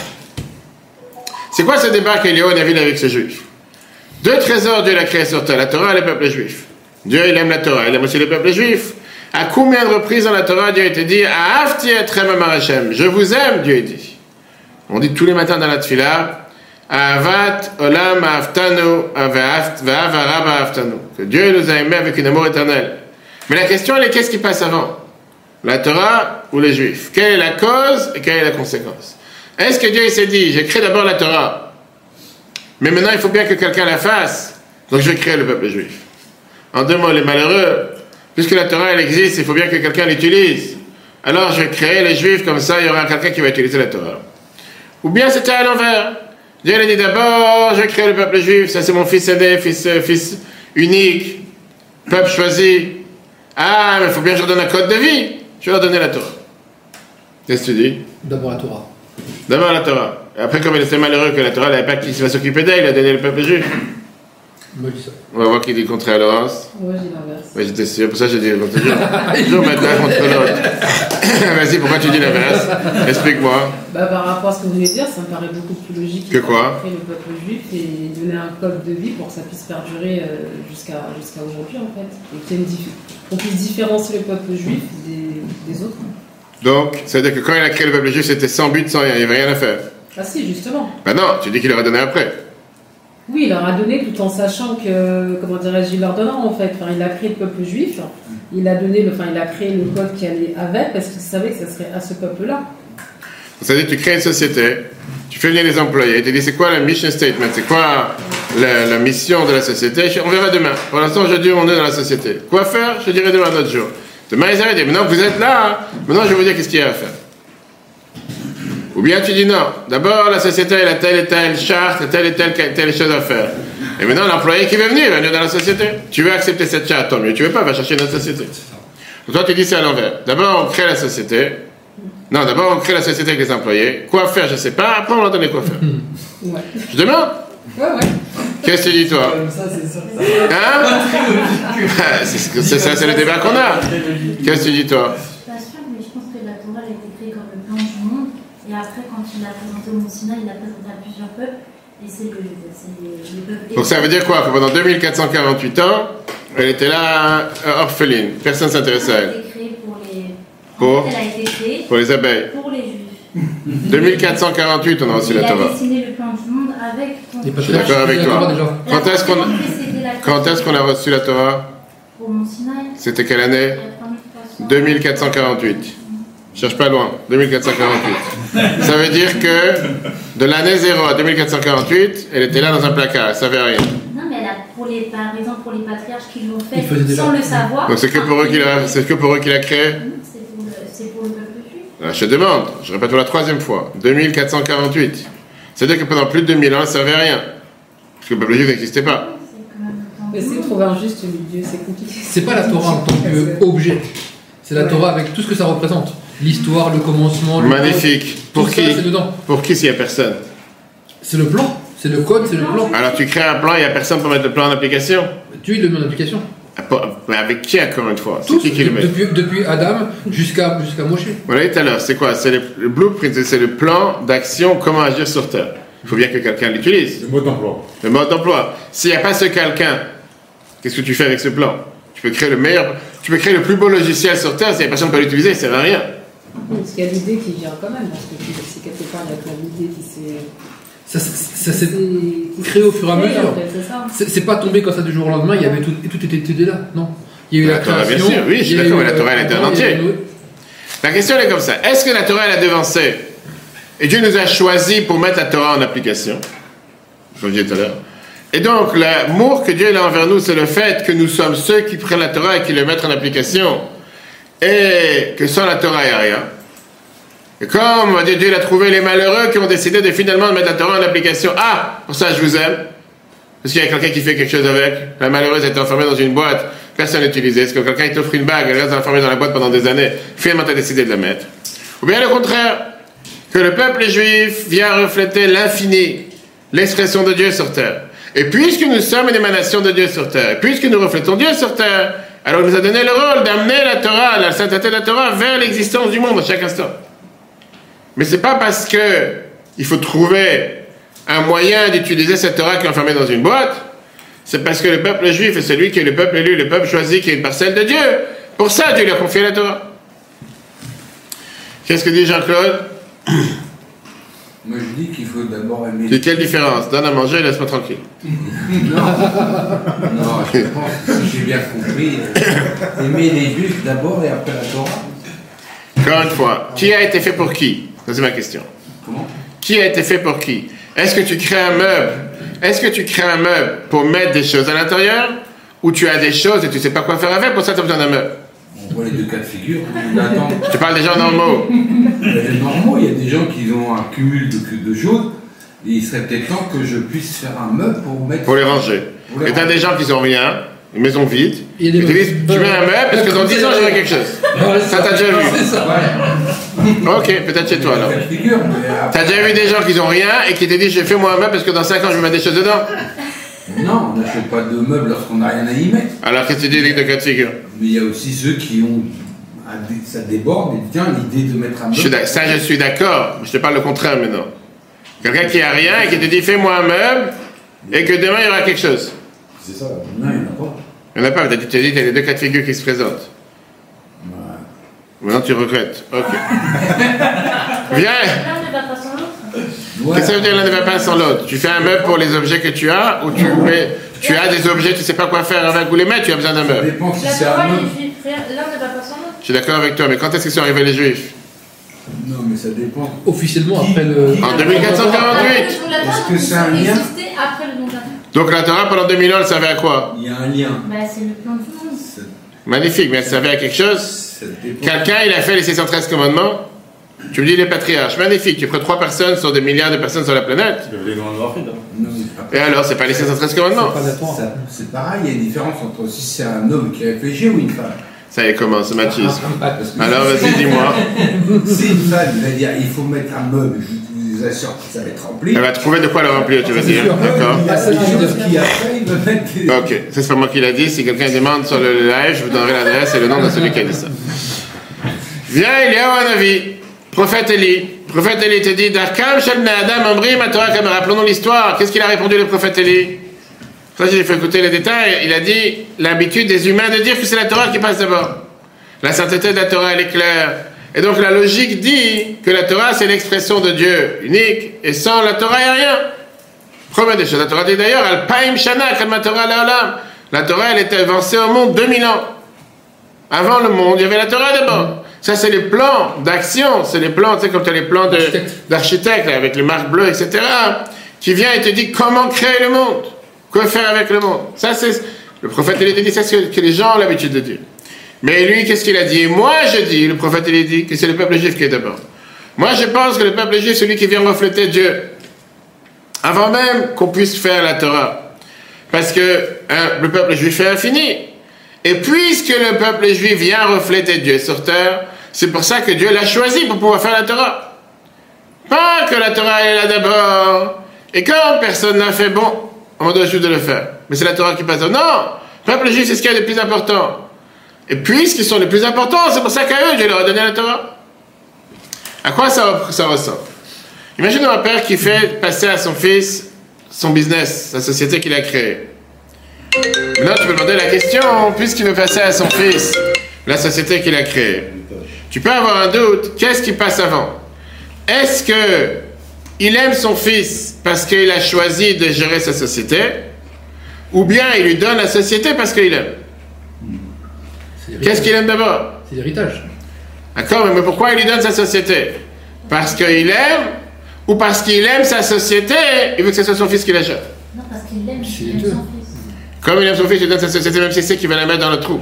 C'est quoi ce débat qu'Eliyahu Hanavi avec ce juif? Deux trésors Dieu l'a créé sur terre, la Torah et le peuple juif. Dieu, il aime la Torah, il aime aussi le peuple juif. À combien de reprises dans la Torah, Dieu a été dit Ahavti etrem amar Hashem, je vous aime, Dieu a dit. On dit tous les matins dans la tefila Ahavat olam ahaftanu ve'ahavara ba'ahaftanu, que Dieu nous a aimés avec un amour éternel. Mais la question, elle est qu'est-ce qui passe avant? La Torah ou les Juifs? Quelle est la cause et quelle est la conséquence? Est-ce que Dieu il s'est dit, j'ai créé d'abord la Torah, mais maintenant il faut bien que quelqu'un la fasse, donc je vais créer le peuple juif. En deux mots, les malheureux, puisque la Torah elle existe, il faut bien que quelqu'un l'utilise. Alors je vais créer les Juifs, comme ça il y aura quelqu'un qui va utiliser la Torah. Ou bien c'était à l'envers. Dieu il a dit d'abord, je vais créer le peuple juif, ça c'est mon fils aîné, fils, fils unique, peuple choisi. Ah, mais il faut bien que je leur donne un code de vie. Je vais leur donner la Torah. Qu'est-ce que tu dis? D'abord la Torah. D'abord la Torah. Et après, comme il était malheureux que la Torah n'avait pas qui va s'occuper d'elle, il a donné le peuple juif. Moi, je dis ça. On va voir qui dit le contraire à Laurence. Moi, j'ai l'inverse. Oui, j'étais sûr. Pour ça, j'ai dit le contraire. Toujours mettre l'un contre l'autre. Vas-y, pourquoi tu dis l'inverse? Explique-moi. Bah, par rapport à ce que vous venez de dire, ça me paraît beaucoup plus logique que quoi? Créer le peuple juif et donner un code de vie pour que ça puisse perdurer euh, jusqu'à jusqu'à aujourd'hui, en fait. Et qu'il y ait une dif- qu'on puisse différencier le peuple juif des, des autres. Donc, ça veut dire que quand il a créé le peuple juif, c'était sans but, sans rien, il n'y avait rien à faire. Ah si, justement. Ben non, tu dis qu'il leur a donné après. Oui, il leur a donné tout en sachant que, comment dirais-je, il leur donnera en fait. Enfin, il a créé le peuple juif, il a donné, le, enfin, il a créé le code qui allait avec parce qu'il savait que ça serait à ce peuple-là. Ça veut dire que tu crées une société, tu fais venir les employés, tu dis c'est quoi la mission statement, c'est quoi la, la mission de la société, on verra demain. Pour l'instant, aujourd'hui, on est dans la société. Quoi faire? Je dirai demain un autre jour. Demain, ils arrivent, maintenant que vous êtes là, maintenant je vais vous dire qu'est-ce qu'il y a à faire. Ou bien tu dis non, d'abord la société elle a telle et telle charte, telle et telle, telle chose à faire. Et maintenant l'employé qui veut venir, il va venir dans la société. Tu veux accepter cette charte, tant mieux. Tu veux pas, va chercher une autre société. Donc toi tu dis c'est à l'envers. D'abord on crée la société, Non, d'abord on crée la société avec les employés. Quoi faire, je ne sais pas. Après on leur donne quoi faire. Ouais. Je demande. Ouais, ouais. Qu'est-ce que tu dis toi? Comme ça, c'est ça. Hein? C'est ce que- c'est ça, c'est le débat qu'on a. Qu'est-ce que tu dis toi? Je suis pas sûre, mais je pense que la Torah elle a été créée comme le plan du monde. Et après, quand il l'a présenté au Mont Sinaï, il l'a présenté à plusieurs peuples. Et c'est le, c'est les peuples. Donc ça veut dire quoi? Que pendant deux mille quatre cent quarante-huit ans, elle était là euh, orpheline. Personne ne s'intéressait à Elle a elle. été créée pour les. Pour? En fait, elle a été créée Pour les abeilles. pour les Juifs. deux mille quatre cent quarante-huit, on a reçu Il la a Torah. dessiné le plan du monde avec. ton- Les Je suis d'accord avec La toi. Torah, déjà. La Quand est-ce qu'on première précédait la quand est-ce qu'on a reçu la Torah? Au Mont Sinaï, C'était quelle il y année? a trois mille trois cents. deux mille quatre cent quarante-huit. Cherche pas loin. deux mille quatre cent quarante-huit. Ça veut dire que de l'année zéro à deux mille quatre cent quarante-huit, elle était là dans un placard. Elle savait rien. Non, mais elle a, pour les, par exemple, pour les patriarches qui l'ont Ils faisaient fait déjà. sans le savoir. Donc c'est que pour eux qu'il a, c'est que pour eux qu'il a créé. Non, C'est pour, le- c'est pour le peuple juif. Alors, je te demande, je répète pour la troisième fois, deux mille quatre cent quarante-huit. C'est-à-dire que pendant plus de deux mille ans, elle ne servait à rien. Parce que le peuple juif n'existait pas. C'est quand même le temps. Mais c'est de trouver un juste milieu, c'est compliqué. C'est pas la Torah en tant qu'objet. C'est la Ouais. Torah avec tout ce que ça représente. L'histoire, le commencement, le Magnifique. Tout Pour ça, qui? c'est dedans. Pour qui s'il n'y a personne? C'est le plan. C'est le code, c'est le plan. Alors tu crées un plan, il n'y a personne pour mettre le plan en application? Tu il le met en application. Ah, pas- Mais avec qui encore une fois? C'est Tous, qui qui le met? depuis, depuis Adam jusqu'à jusqu'à Moshe. Vous l'avez dit tout à l'heure, c'est quoi? C'est le, le blueprint, c'est le plan d'action, comment agir sur Terre. Il faut bien que quelqu'un l'utilise. Le mode d'emploi. Le mode d'emploi. S'il n'y a pas ce quelqu'un, qu'est-ce que tu fais avec ce plan? Tu peux créer le meilleur, tu peux créer le plus beau logiciel sur Terre, s'il n'y a personne pour l'utiliser, ça ne sert à rien. Parce qu'il y a l'idée qui vient quand même, parce que si quelque part il y a plein d'idées qui s'est. Ça, ça, ça s'est qui s'est créé au fur et à créé, mesure. en fait, c'est ça. C'est c'est pas tombé comme ça du jour au lendemain, il y avait tout, et tout était était là, non. Il y a eu la D'accord, bien création. sûr, oui, je suis il y a d'accord, eu, mais la Torah, elle euh, était en il y a entier. eu- La question elle est comme ça. Est-ce que la Torah elle a devancé? Et Dieu nous a choisis pour mettre la Torah en application. Je vous le disais tout à l'heure. Et donc l'amour que Dieu a envers nous, c'est le fait que nous sommes ceux qui prennent la Torah et qui le mettent en application. Et que sans la Torah, il n'y a rien. Et comme on va dire, Dieu il a trouvé les malheureux qui ont décidé de finalement mettre la Torah en application. Ah, pour ça je vous aime. Parce qu'il y a quelqu'un qui fait quelque chose avec. La malheureuse est enfermée dans une boîte. Personne n'utilisait. Est-ce que quelqu'un t'offre une bague, elle reste enfermée dans la boîte pendant des années. Finalement, tu as décidé de la mettre. Ou bien le contraire, que le peuple juif vient refléter l'infini, l'expression de Dieu sur terre. Et puisque nous sommes une émanation de Dieu sur terre, et puisque nous reflétons Dieu sur terre, alors il nous a donné le rôle d'amener la Torah, la sainteté de la Torah, vers l'existence du monde à chaque instant. Mais c'est pas parce que il faut trouver un moyen d'utiliser cette Torah qui est enfermée dans une boîte, c'est parce que le peuple juif est celui qui est le peuple élu, le peuple choisi, qui est une parcelle de Dieu. Pour ça, Dieu lui a confié la Torah. Qu'est-ce que dit Jean-Claude? Moi je dis qu'il faut d'abord aimer. C'est quelle différence? Donne à manger et laisse-moi tranquille. Non, non, je pense, si j'ai bien compris, euh, aimer les juifs d'abord et après la Torah. Encore une fois, qui a été fait pour qui? Ça, c'est ma question. Comment? Qui a été fait pour qui? Est-ce que tu crées un meuble? Est-ce que tu crées un meuble pour mettre des choses à l'intérieur? Ou tu as des choses et tu ne sais pas quoi faire avec, pour ça tu as besoin d'un meuble? On voit les deux cas de figure. On attend. Je te parle des gens normaux. Il y a des normaux, il y a des gens qui ont un cumul de, de choses. Et il serait peut-être temps que je puisse faire un meuble pour mettre. Pour les ranger. Pour les Et tu as ranger. des gens qui n'ont rien, une maison vide. Il y a des Ils te disent, tu mets un meuble parce que dans dix ans j'aurai quelque chose. Ça t'as déjà C'est vu? ça. Ok, peut-être chez toi alors. Cas de figure, mais après- T'as déjà vu des gens qui n'ont rien et qui te disent, j'ai fait moi un meuble parce que dans cinq ans je vais mettre des choses dedans? Non, on n'achète pas de meubles lorsqu'on n'a rien à y mettre. Alors qu'est-ce que tu dis de cas de figure? Mais il y a aussi ceux qui ont. un dé- Ça déborde, et tiens, l'idée de mettre un Je suis meuble. d'ac- ça, je suis d'accord. Mais je te parle le contraire maintenant. Quelqu'un qui a rien et qui te dit fais-moi un meuble et que demain il y aura quelque chose. C'est ça. Non, il n'y en a pas. Il n'y en a pas. Tu t'as dit qu'il y a les deux cas de figure qui se présentent. Ouais. Maintenant tu regrettes. Ok. Viens. L'un ne va pas sans l'autre. Ouais. Qu'est-ce que ça veut dire l'un ne va pas sans l'autre? Tu fais un meuble pour les objets que tu as ou tu, mets, tu as des objets, tu ne sais pas quoi faire avec ou les mettre, tu as besoin d'un Ça meuble. dépend si La c'est Torah un et meuble. les Juifs, rien- l'un ne va pas sans l'autre. Je suis d'accord avec toi, mais quand est-ce qu'ils sont arrivés les Juifs? Non, mais ça dépend. Officiellement après le. En deux mille quatre cent quarante-huit. La Torah Est-ce que c'est un lien existait après le nom d'un. Donc la Torah pendant deux mille ans, elle servait à quoi? Il y a un lien. Bah, c'est le plan du monde. Ça, Magnifique, mais elle servait à quelque chose? ça dépend. Quelqu'un, il a fait les six cent treize commandements. Tu me dis les patriarches. Magnifique, tu prends trois personnes sur des milliards de personnes sur la planète. Les grands Afrique. Non, mais après, Et alors, c'est pas les six cent treize commandements? C'est pas la Torah. ça- c'est pareil, il y a une différence entre si c'est un homme qui réfléchit ou une femme. Ça y est, commence, machisme. Parce que Alors, si- vas-y, dis-moi. Si une femme va dire il faut mettre un meuble, je vous assure que ça va être rempli. Elle va trouver de quoi le remplir, tu veux dire. D'accord. Il y a des choses qui après, il va mettre des... Ok, ça c'est pas moi qui l'a dit. Si quelqu'un demande sur le live, je vous donnerai l'adresse et le nom de celui qui a dit ça. Viens, il y a un avis. Prophète Élie. Prophète Élie te dit Darkam Shem Adam Omri ma Torah comme rappelons-nous l'histoire. Qu'est-ce qu'il a répondu le prophète Élie? Ça, j'ai fait écouter les détails. Il a dit l'habitude des humains de dire que c'est la Torah qui passe d'abord. La sainteté de la Torah, elle est claire. Et donc la logique dit que la Torah, c'est l'expression de Dieu unique. Et sans la Torah, il n'y a rien. Première des choses. La Torah dit d'ailleurs Alpaim Shana Kama Torah Leolam. La Torah, elle était avancée au monde deux mille ans. Avant le monde, il y avait la Torah d'abord. Ça, c'est les plans d'action. C'est les plans, tu sais, comme tu as les plans de, d'architecte, avec les marques bleues, et cetera, qui vient et te dit comment créer le monde. Quoi faire avec le monde. Ça, c'est... Le prophète, il a dit ça, c'est ce que les gens ont l'habitude de dire. Mais lui, qu'est-ce qu'il a dit? Moi, je dis, le prophète, il a dit que c'est le peuple juif qui est d'abord. Moi, je pense que le peuple juif, c'est celui qui vient refléter Dieu. Avant même qu'on puisse faire la Torah. Parce que hein, le peuple juif est infini. Et puisque le peuple juif vient refléter Dieu sur terre, c'est pour ça que Dieu l'a choisi pour pouvoir faire la Torah. Pas que la Torah est là d'abord. Et quand personne n'a fait, bon, on doit juste de le faire. Mais c'est la Torah qui passe. Non, le peuple juif, c'est ce qu'il y a de plus important. Et puisqu'ils sont les plus importants, c'est pour ça qu'à eux, Dieu leur a donné la Torah. À quoi ça, ça ressemble? Imagine un père qui fait passer à son fils son business, sa société qu'il a créée. Maintenant, tu peux demander la question, puisqu'il veut passer à son fils la société qu'il a créée. Tu peux avoir un doute, qu'est-ce qui passe avant? Est-ce que il aime son fils parce qu'il a choisi de gérer sa société, ou bien il lui donne la société parce qu'il aime? Qu'est-ce qu'il aime d'abord? C'est l'héritage. D'accord, mais pourquoi il lui donne sa société? Parce qu'il aime, ou parce qu'il aime sa société, il veut que ce soit son fils qui la gère? Non, parce qu'il aime, C'est il aime deux. son fils. Comme il aime son fils, il donne sa société, même si c'est qu'il va la mettre dans le trou.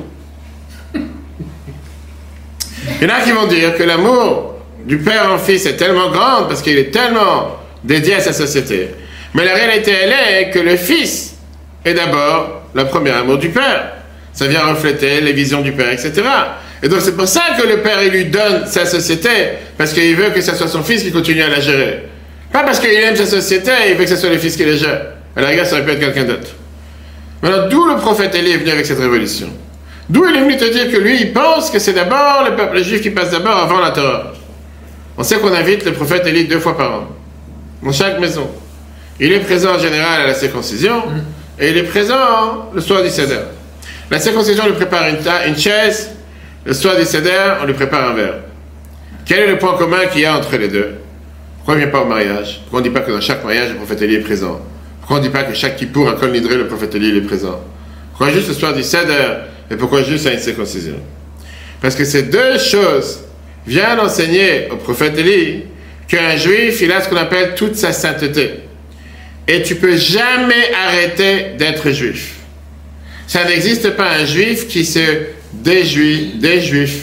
Il y en a qui vont dire que l'amour du père en fils est tellement grand parce qu'il est tellement dédié à sa société. Mais la réalité, elle est que le fils est d'abord le premier amour du père. Ça vient refléter les visions du père, et cetera. Et donc c'est pour ça que le père, il lui donne sa société, parce qu'il veut que ce soit son fils qui continue à la gérer. Pas parce qu'il aime sa société, il veut que ce soit le fils qui la gère. À la rigueur, ça aurait pu être quelqu'un d'autre. Maintenant, d'où le prophète Élie est venu avec cette révolution? D'où il est venu te dire que lui, il pense que c'est d'abord le peuple juif qui passe d'abord avant la Torah. On sait qu'on invite le prophète Élie deux fois par an, dans chaque maison. Il est présent en général à la circoncision, et il est présent le soir du Seder. La circoncision, on lui prépare une, ta- une chaise, le soir du Seder, on lui prépare un verre. Quel est le point commun qu'il y a entre les deux? Pourquoi il ne vient pas au mariage? Pourquoi on ne dit pas que dans chaque mariage, le prophète Élie est présent? Pourquoi on ne dit pas que chaque Kippour, un Kol Nidré, le prophète Élie est présent? Pourquoi juste le soir du Seder? Et pourquoi juste à une circoncision? Parce que ces deux choses viennent enseigner au prophète Élie qu'un juif, il a ce qu'on appelle toute sa sainteté. Et tu ne peux jamais arrêter d'être juif. Ça n'existe pas un juif qui se déjuit, des juifs,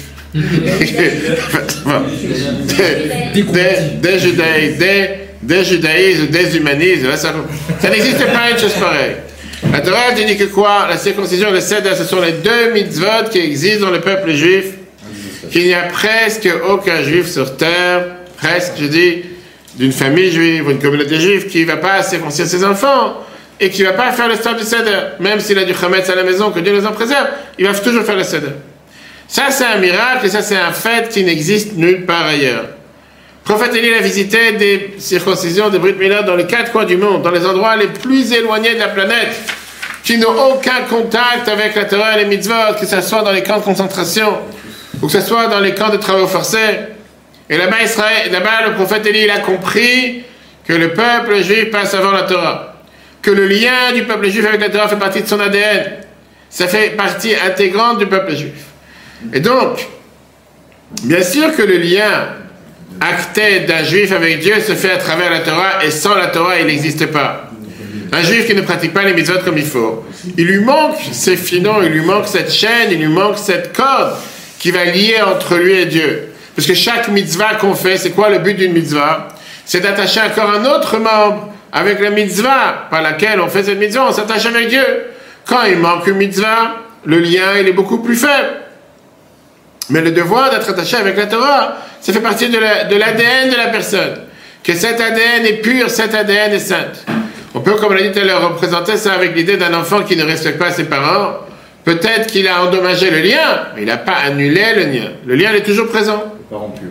des judaïsmes, des judaïsmes, des humanismes. Ça, ça n'existe pas une chose pareille. La Torah dit que quoi? La circoncision et le Seder, ce sont les deux mitzvot qui existent dans le peuple juif, qu'il n'y a presque aucun juif sur terre, presque, je dis, d'une famille juive ou une communauté juive qui ne va pas circoncire ses enfants et qui ne va pas faire le stade du Seder. Même s'il a du Chametz à la maison, que Dieu les en préserve, il va toujours faire le Seder. Ça, c'est un miracle et ça, c'est un fait qui n'existe nulle part ailleurs. Le prophète Élie a visité des circoncisions de Brit Mila dans les quatre coins du monde, dans les endroits les plus éloignés de la planète, qui n'ont aucun contact avec la Torah et les mitzvot, que ce soit dans les camps de concentration ou que ce soit dans les camps de travaux forcés. Et là-bas, Israël, là-bas, le prophète Élie, il a compris que le peuple juif passe avant la Torah, que le lien du peuple juif avec la Torah fait partie de son A D N. Ça fait partie intégrante du peuple juif. Et donc, bien sûr que le lien acté d'un juif avec Dieu se fait à travers la Torah, et sans la Torah, il n'existe pas. Un juif qui ne pratique pas les mitzvot comme il faut, il lui manque ces filons, il lui manque cette chaîne, il lui manque cette corde qui va lier entre lui et Dieu. Parce que chaque mitzvah qu'on fait, c'est quoi le but d'une mitzvah? C'est d'attacher encore un autre membre avec la mitzvah par laquelle on fait cette mitzvah, on s'attache avec Dieu. Quand il manque une mitzvah, le lien il est beaucoup plus faible. Mais le devoir d'être attaché avec la Torah, ça fait partie de la, de l'A D N de la personne. Que cet A D N est pur, cet A D N est saint. On peut, comme on l'a dit tout à l'heure, représenter ça avec l'idée d'un enfant qui ne respecte pas ses parents. Peut-être qu'il a endommagé le lien, mais il n'a pas annulé le lien. Le lien il est toujours présent. Pas rompu.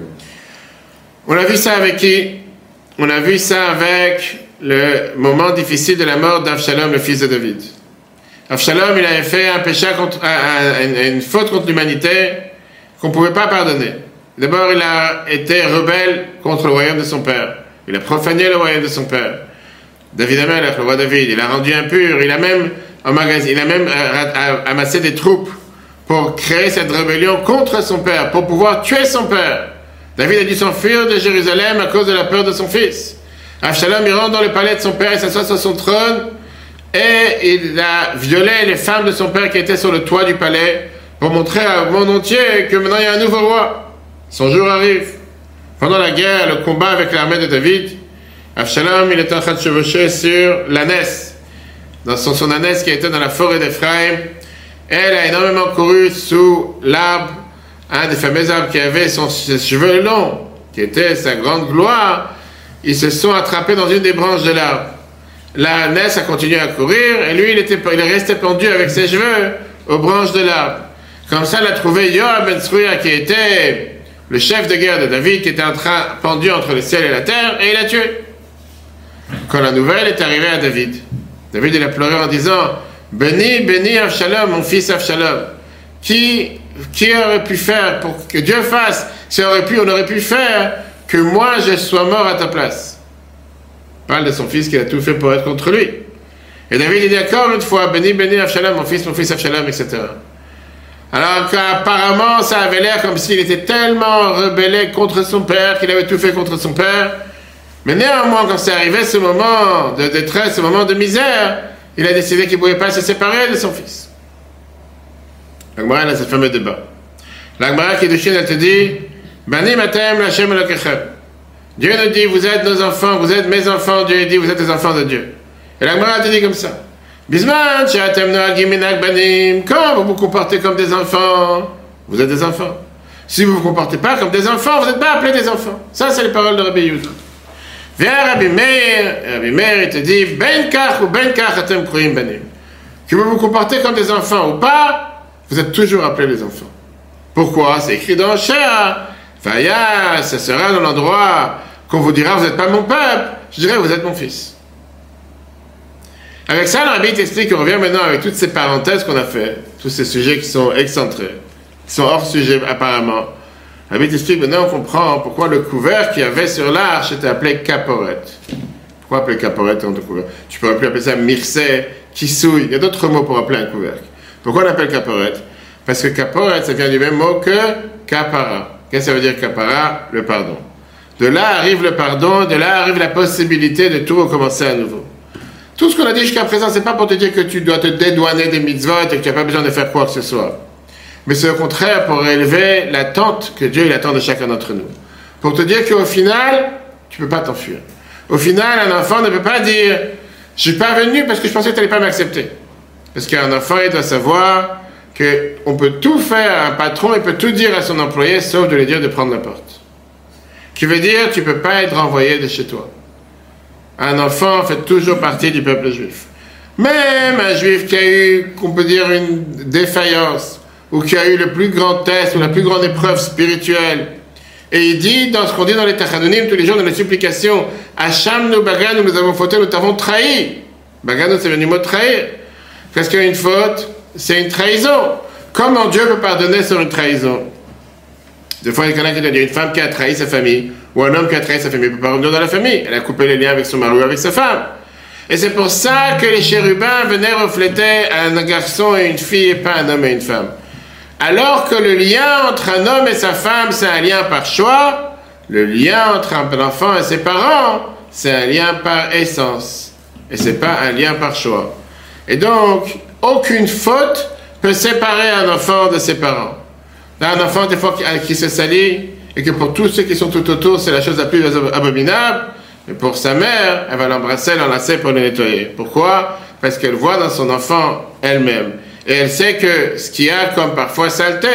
On a vu ça avec qui? On a vu ça avec le moment difficile de la mort d'Avshalom, le fils de David. Avshalom, il avait fait un péché contre, un, un, une faute contre l'humanité qu'on ne pouvait pas pardonner. D'abord, il a été rebelle contre le royaume de son père. Il a profané le royaume de son père. David Amelech, le roi David, il a rendu impur. Il a même, il a même amassé des troupes pour créer cette rébellion contre son père, pour pouvoir tuer son père. David a dû s'enfuir de Jérusalem à cause de la peur de son fils. Avshalom, il rentre dans le palais de son père, il s'assoit sur son trône et il a violé les femmes de son père qui étaient sur le toit du palais pour montrer au monde entier que maintenant il y a un nouveau roi. Son jour arrive. Pendant la guerre, le combat avec l'armée de David, Avshalom, il était en train de chevaucher sur l'ânesse, dans son, son ânesse qui était dans la forêt d'Ephraïm. Elle a énormément couru sous l'arbre, un des fameux arbres qui avait son, ses cheveux longs, qui était sa grande gloire. Ils se sont attrapés dans une des branches de l'arbre. L'ânesse a continué à courir, et lui, il, était, il est resté pendu avec ses cheveux aux branches de l'arbre. Comme ça, il a trouvé Yoab ben Tsruya, qui était le chef de guerre de David, qui était en train, pendu entre le ciel et la terre, et il l'a tué. Quand la nouvelle est arrivée à David, David il a pleuré en disant « Béni, béni Avshalom, mon fils Avshalom. Qui, qui aurait pu faire pour que Dieu fasse, si on aurait pu, on aurait pu faire que moi je sois mort à ta place. » Il parle de son fils qui a tout fait pour être contre lui. Et David il dit encore une fois « Béni, béni Avshalom, mon fils, mon fils Avshalom, et cetera » Alors qu'apparemment ça avait l'air comme s'il était tellement rebellé contre son père, qu'il avait tout fait contre son père. Mais néanmoins, quand c'est arrivé ce moment de détresse, ce moment de misère, il a décidé qu'il ne pouvait pas se séparer de son fils. L'Agmara, a ce fameux débat. L'Agmara qui est de Chine, elle te dit Bani matem lachem elokechem. Dieu nous dit, vous êtes nos enfants, vous êtes mes enfants. Dieu dit, vous êtes les enfants de Dieu. Et l'Agmara te dit comme ça Bisman, she'atem noagim minak banim. Quand vous vous comportez comme des enfants, vous êtes des enfants. Si vous ne vous comportez pas comme des enfants, vous n'êtes pas appelés des enfants. Ça, c'est les paroles de Rabbi Yehuda. Viens Rabbi Meir, Rabbi Meir, il te dit Ben kach ou ben kach atem kruim banim. Que vous vous comportez comme des enfants ou pas, vous êtes toujours appelés les enfants. Pourquoi? C'est écrit dans Shea. Vaya, ce sera dans l'endroit qu'on vous dira vous n'êtes pas mon peuple, je dirais vous êtes mon fils. Avec ça, le Rabbi t'explique qu'on revient maintenant avec toutes ces parenthèses qu'on a fait, tous ces sujets qui sont excentrés, qui sont hors sujet apparemment. Le Rabbi t'explique maintenant on comprend pourquoi le couvercle qu'il y avait sur l'arche était appelé caporet. Pourquoi appeler caporet en couvercle? Tu pourrais plus appeler ça mirsé, kissouille, il y a d'autres mots pour appeler un couvercle. Pourquoi on appelle caporet? Parce que caporet, ça vient du même mot que capara. Qu'est-ce que ça veut dire capara? Le pardon. De là arrive le pardon, de là arrive la possibilité de tout recommencer à nouveau. Tout ce qu'on a dit jusqu'à présent, c'est pas pour te dire que tu dois te dédouaner des mitzvot et que tu n'as pas besoin de faire quoi que ce soit. Mais c'est au contraire pour élever l'attente que Dieu il attend de chacun d'entre nous. Pour te dire qu'au final, tu ne peux pas t'enfuir. Au final, un enfant ne peut pas dire « Je ne suis pas venu parce que je pensais que tu n'allais pas m'accepter. » Parce qu'un enfant, il doit savoir qu'on peut tout faire, un patron, il peut tout dire à son employé, sauf de lui dire de prendre la porte. Qui veut dire, tu ne peux pas être renvoyé de chez toi. Un enfant fait toujours partie du peuple juif. Même un juif qui a eu, qu'on peut dire, une défaillance, ou qui a eu le plus grand test, ou la plus grande épreuve spirituelle, et il dit, dans ce qu'on dit dans les Tachanonim, tous les jours dans les supplications, Hacham nous baganu, nous avons fauté, nous t'avons trahi. Baganu, c'est venu du mot trahir. Parce qu'une faute, c'est une trahison. Comment Dieu peut pardonner sur une trahison? Des fois, il y en a qui disent une femme qui a trahi sa famille, ou un homme qui a trahi sa famille, ne peut pas revenir dans la famille. Elle a coupé les liens avec son mari ou avec sa femme. Et c'est pour ça que les chérubins venaient refléter un garçon et une fille, et pas un homme et une femme. Alors que le lien entre un homme et sa femme, c'est un lien par choix, le lien entre un enfant et ses parents, c'est un lien par essence. Et ce n'est pas un lien par choix. Et donc, aucune faute peut séparer un enfant de ses parents. Là, un enfant, des fois, qui, qui se salit, et que pour tous ceux qui sont tout autour, c'est la chose la plus abominable, mais pour sa mère, elle va l'embrasser, l'enlacer pour le nettoyer. Pourquoi? Parce qu'elle voit dans son enfant elle-même. Et elle sait que ce qu'il y a comme parfois saleté,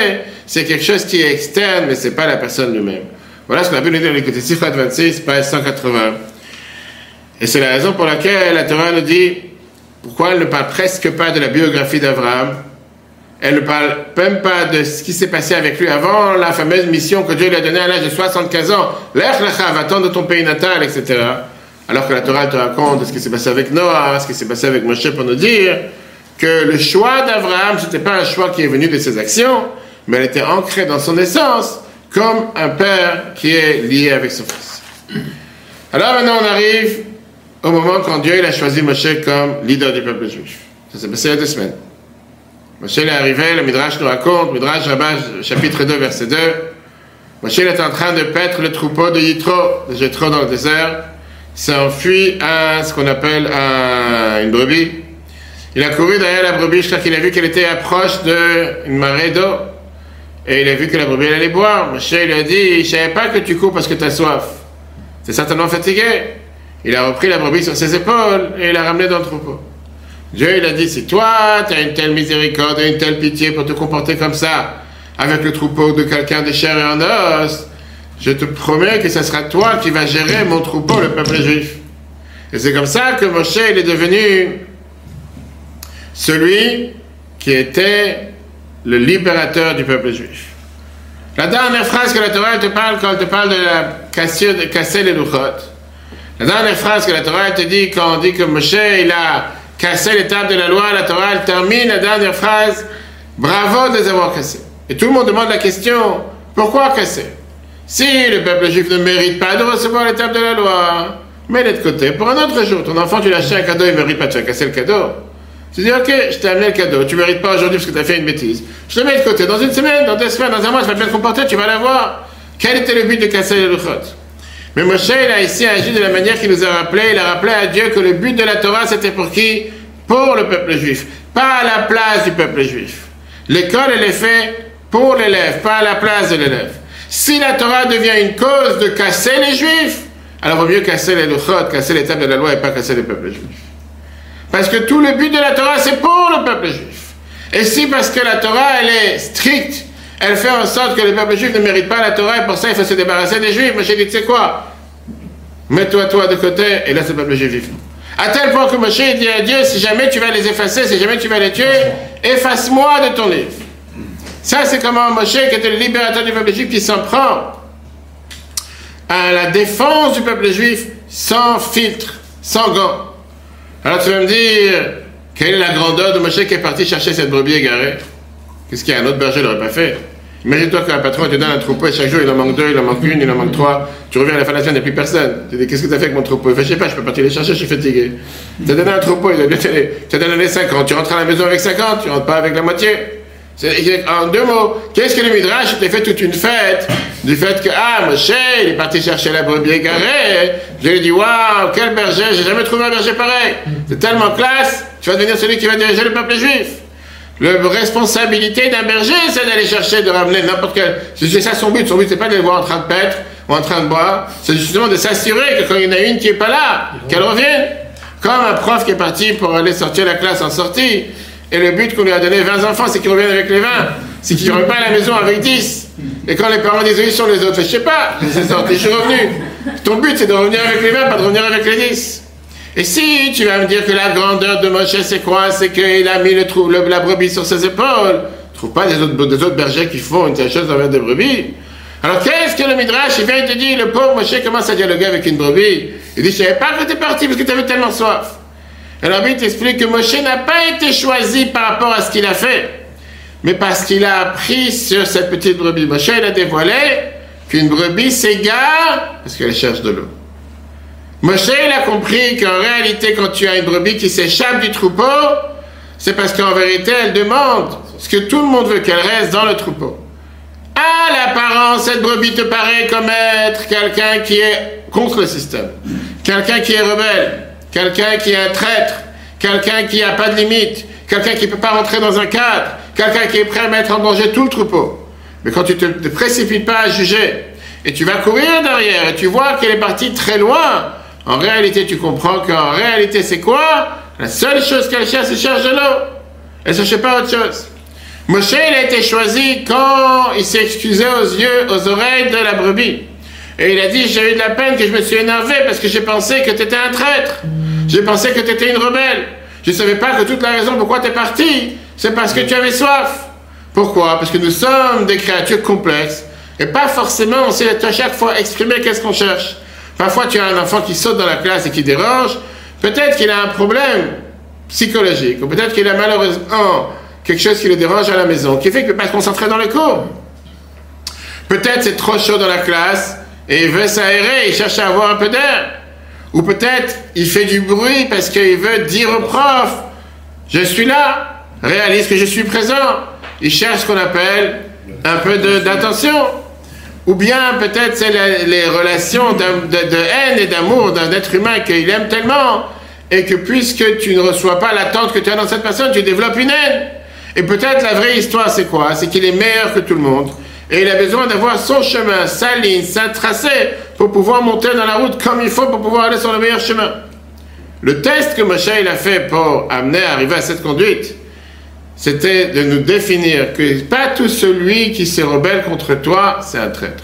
c'est quelque chose qui est externe, mais c'est pas la personne lui-même. Voilà ce qu'on a pu nous dire dans l'écoute Sifrat vingt-six, page cent quatre-vingts. Et c'est la raison pour laquelle la Torah nous dit pourquoi elle ne parle presque pas de la biographie d'Abraham. Elle ne parle même pas de ce qui s'est passé avec lui avant la fameuse mission que Dieu lui a donnée à l'âge de soixante-quinze ans. Lech lecha, va-t'en de ton pays natal, et cetera. Alors que la Torah te raconte ce qui s'est passé avec Noah, ce qui s'est passé avec Moshe pour nous dire que le choix d'Abraham, ce n'était pas un choix qui est venu de ses actions, mais elle était ancrée dans son essence comme un père qui est lié avec son fils. Alors maintenant on arrive au moment quand Dieu il a choisi Moshe comme leader du peuple juif. Ça s'est passé il y a deux semaines. Moshe est arrivé, le Midrash nous raconte, Midrash Rabbah, chapitre deux, verset deux. Moshe est en train de paître le troupeau de Yitro, de Jéthro dans le désert. Il s'est enfui à ce qu'on appelle un, une brebis. Il a couru derrière la brebis jusqu'à qu'il a vu qu'elle était proche d'une marée d'eau. Et il a vu que la brebis elle allait boire. Moshe lui a dit, je ne savais pas que tu cours parce que tu as soif. Tu es certainement fatigué. Il a repris la brebis sur ses épaules et il l'a ramenée dans le troupeau. Dieu il a dit, si toi tu as une telle miséricorde et une telle pitié pour te comporter comme ça avec le troupeau de quelqu'un de chair et en os, je te promets que ce sera toi qui vas gérer mon troupeau, le peuple juif. Et c'est comme ça que Moshe il est devenu celui qui était le libérateur du peuple juif. La dernière phrase que la Torah te parle quand elle te parle de la casser, de casser les louchot, la dernière phrase que la Torah te dit quand on dit que Moshe il a cassé les tables de la loi, la Torah elle termine la dernière phrase, bravo de les avoir cassées. Et tout le monde demande la question, pourquoi casser? Si le peuple juif ne mérite pas de recevoir les tables de la loi, mets-les de côté pour un autre jour. Ton enfant, tu lui as acheté un cadeau, il ne mérite pas de faire casser le cadeau. Tu dis, ok, je t'ai amené le cadeau, tu ne mérites pas aujourd'hui parce que tu as fait une bêtise. Je te mets de côté, dans une semaine, dans deux semaines, dans un mois, tu vas bien te comporter, tu vas l'avoir. Quel était le but de casser les louchot? Mais Moshe, il a ici agi de la manière qu'il nous a rappelé. Il a rappelé à Dieu que le but de la Torah, c'était pour qui? Pour le peuple juif, pas à la place du peuple juif. L'école, elle est faite pour l'élève, pas à la place de l'élève. Si la Torah devient une cause de casser les juifs, alors il vaut mieux casser les louchot, casser les tables de la loi et pas casser le peuple juif. Parce que tout le but de la Torah, c'est pour le peuple juif. Et si parce que la Torah, elle est stricte, elle fait en sorte que le peuple juif ne mérite pas la Torah et pour ça il faut se débarrasser des juifs, Moshe dit, tu sais quoi? Mets-toi toi de côté et laisse le peuple juif vivre. À tel point que Moshe dit à Dieu, si jamais tu vas les effacer, si jamais tu vas les tuer, efface-moi de ton livre. Ça, c'est comment Moshe, qui était le libérateur du peuple juif, qui s'en prend à la défense du peuple juif sans filtre, sans gants. Alors tu vas me dire, quelle est la grandeur de Moshe qui est parti chercher cette brebis égarée? Qu'est-ce qu'il y a? Un autre berger ne l'aurait pas fait. Imagine-toi qu'un patron te donne un troupeau et chaque jour il en manque deux, il en manque une, il en manque trois. Tu reviens à la fin de la semaine, il n'y a plus personne. Tu dis, qu'est-ce que tu as fait avec mon troupeau? Il fait, je sais pas, je peux partir les chercher, je suis fatigué. Tu as donné un troupeau, il a bien donné, tu as donné cinquante. Tu rentres à la maison avec cinquante, tu rentres pas avec la moitié. C'est, en deux mots, qu'est-ce que le Midrash t'a fait toute une fête du fait que, ah, Moshe, il est parti chercher la brebis égarée. Je lui ai dit, waouh, quel berger, j'ai jamais trouvé un berger pareil. C'est tellement classe, tu vas devenir celui qui va diriger le peuple juif. La responsabilité d'un berger, c'est d'aller chercher, de ramener n'importe quel. C'est ça son but. Son but, c'est pas de les voir en train de paître ou en train de boire. C'est justement de s'assurer que quand il y en a une qui est pas là, qu'elle revienne. Comme un prof qui est parti pour aller sortir la classe en sortie. Et le but qu'on lui a donné vingt enfants, c'est qu'il revienne avec les vingt. C'est qu'il ne revienne pas à la maison avec dix. Et quand les parents disent, oui, sont les autres, je sais pas, je suis sorti, je suis revenu. Ton but, c'est de revenir avec les vingt, pas de revenir avec les dix. Et si tu vas me dire que la grandeur de Moshe, c'est quoi? C'est qu'il a mis le trou, le, la brebis sur ses épaules. Tu trouves pas des autres, des autres bergers qui font une telle chose envers des brebis? Alors qu'est-ce que le Midrash, il vient et te dit, le pauvre Moshe commence à dialoguer avec une brebis. Il dit, je savais pas que tu es parti parce que tu avais tellement soif. Alors il t'explique que Moshe n'a pas été choisi par rapport à ce qu'il a fait, mais parce qu'il a appris sur cette petite brebis. Moshe, il a dévoilé qu'une brebis s'égare parce qu'elle cherche de l'eau. Moshe, il a compris qu'en réalité, quand tu as une brebis qui s'échappe du troupeau, c'est parce qu'en vérité, elle demande ce que tout le monde veut, qu'elle reste dans le troupeau. À l'apparence, cette brebis te paraît comme être quelqu'un qui est contre le système, quelqu'un qui est rebelle, quelqu'un qui est un traître, quelqu'un qui n'a pas de limite, quelqu'un qui ne peut pas rentrer dans un cadre, quelqu'un qui est prêt à mettre en danger tout le troupeau. Mais quand tu ne te, te précipites pas à juger, et tu vas courir derrière, et tu vois qu'elle est partie très loin, en réalité, tu comprends qu'en réalité, c'est quoi? La seule chose qu'elle cherche, c'est cherche de l'eau. Elle ne cherche pas autre chose. Moshe, il a été choisi quand il s'est excusé aux yeux, aux oreilles de la brebis. Et il a dit, j'ai eu de la peine que je me suis énervé parce que j'ai pensé que tu étais un traître. J'ai pensé que tu étais une rebelle. Je ne savais pas que toute la raison pourquoi tu es parti, c'est parce que tu avais soif. Pourquoi? Parce que nous sommes des créatures complexes. Et pas forcément, on sait à chaque fois exprimer qu'est-ce qu'on cherche. Parfois, tu as un enfant qui saute dans la classe et qui dérange. Peut-être qu'il a un problème psychologique. Ou peut-être qu'il a malheureusement quelque chose qui le dérange à la maison, qui fait qu'il ne peut pas se concentrer dans le cours. Peut-être c'est trop chaud dans la classe et il veut s'aérer, il cherche à avoir un peu d'air. Ou peut-être il fait du bruit parce qu'il veut dire au prof, je suis là, réalise que je suis présent. Il cherche ce qu'on appelle un peu de, d'attention. Ou bien peut-être c'est les, les relations de, de, de haine et d'amour d'un être humain qu'il aime tellement, et que puisque tu ne reçois pas l'attente que tu as dans cette personne, tu développes une haine. Et peut-être la vraie histoire c'est quoi? C'est qu'il est meilleur que tout le monde. Et il a besoin d'avoir son chemin, sa ligne, sa tracé, pour pouvoir monter dans la route comme il faut, pour pouvoir aller sur le meilleur chemin. Le test que Moshe il a fait pour amener à arriver à cette conduite, c'était de nous définir que pas tout celui qui se rebelle contre toi, c'est un traître.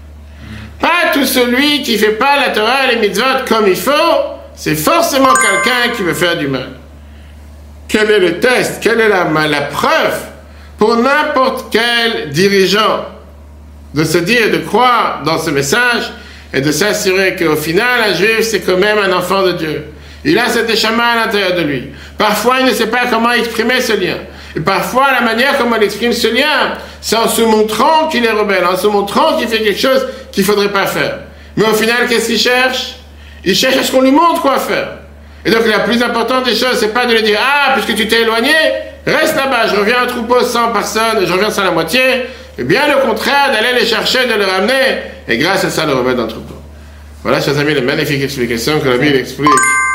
Pas tout celui qui ne fait pas la Torah et les mitzvot comme il faut, c'est forcément quelqu'un qui veut faire du mal. Quel est le test? Quelle est la, la preuve pour n'importe quel dirigeant de se dire, de croire dans ce message et de s'assurer qu'au final, un juif, c'est quand même un enfant de Dieu. Il a cette échama à l'intérieur de lui. Parfois, il ne sait pas comment exprimer ce lien. Et parfois, la manière comment il exprime ce lien, c'est en se montrant qu'il est rebelle, en se montrant qu'il fait quelque chose qu'il ne faudrait pas faire. Mais au final, qu'est-ce qu'il cherche? Il cherche à ce qu'on lui montre quoi faire. Et donc, la plus importante des choses, c'est pas de lui dire, ah, puisque tu t'es éloigné, reste là-bas, je reviens à un troupeau sans personne, je reviens sans la moitié. Et bien le contraire, d'aller les chercher, de les ramener, et grâce à ça, le remettre dans le troupeau. Voilà, chers amis, les magnifiques explications que la Bible explique.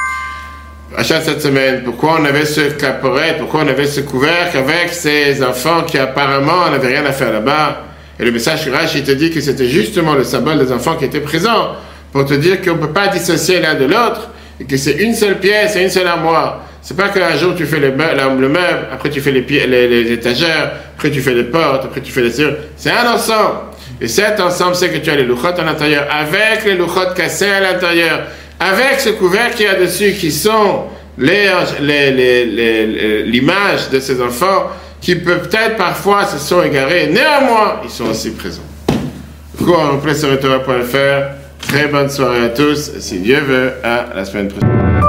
À chaque cette semaine, pourquoi on avait ce caporet, pourquoi on avait ce couvercle avec ces enfants qui apparemment n'avaient rien à faire là-bas. Et le message Rashi, il te dit que c'était justement le symbole des enfants qui étaient présents, pour te dire qu'on ne peut pas dissocier l'un de l'autre, et que c'est une seule pièce et une seule armoire. C'est pas qu'un jour tu fais le meuble, après tu fais les, pieds, les, les étagères, après tu fais les portes, après tu fais les serrures. C'est un ensemble. Et cet ensemble, c'est que tu as les louchotes à l'intérieur, avec les louchotes cassées à l'intérieur, avec ce couvercle qu'il y a dessus, qui sont les, les, les, les, l'image de ces enfants, qui peut-être parfois se sont égarés. Néanmoins, ils sont aussi présents. Du coup, on replace sur Torah point F R. Très bonne soirée à tous. Si Dieu veut, à la semaine prochaine.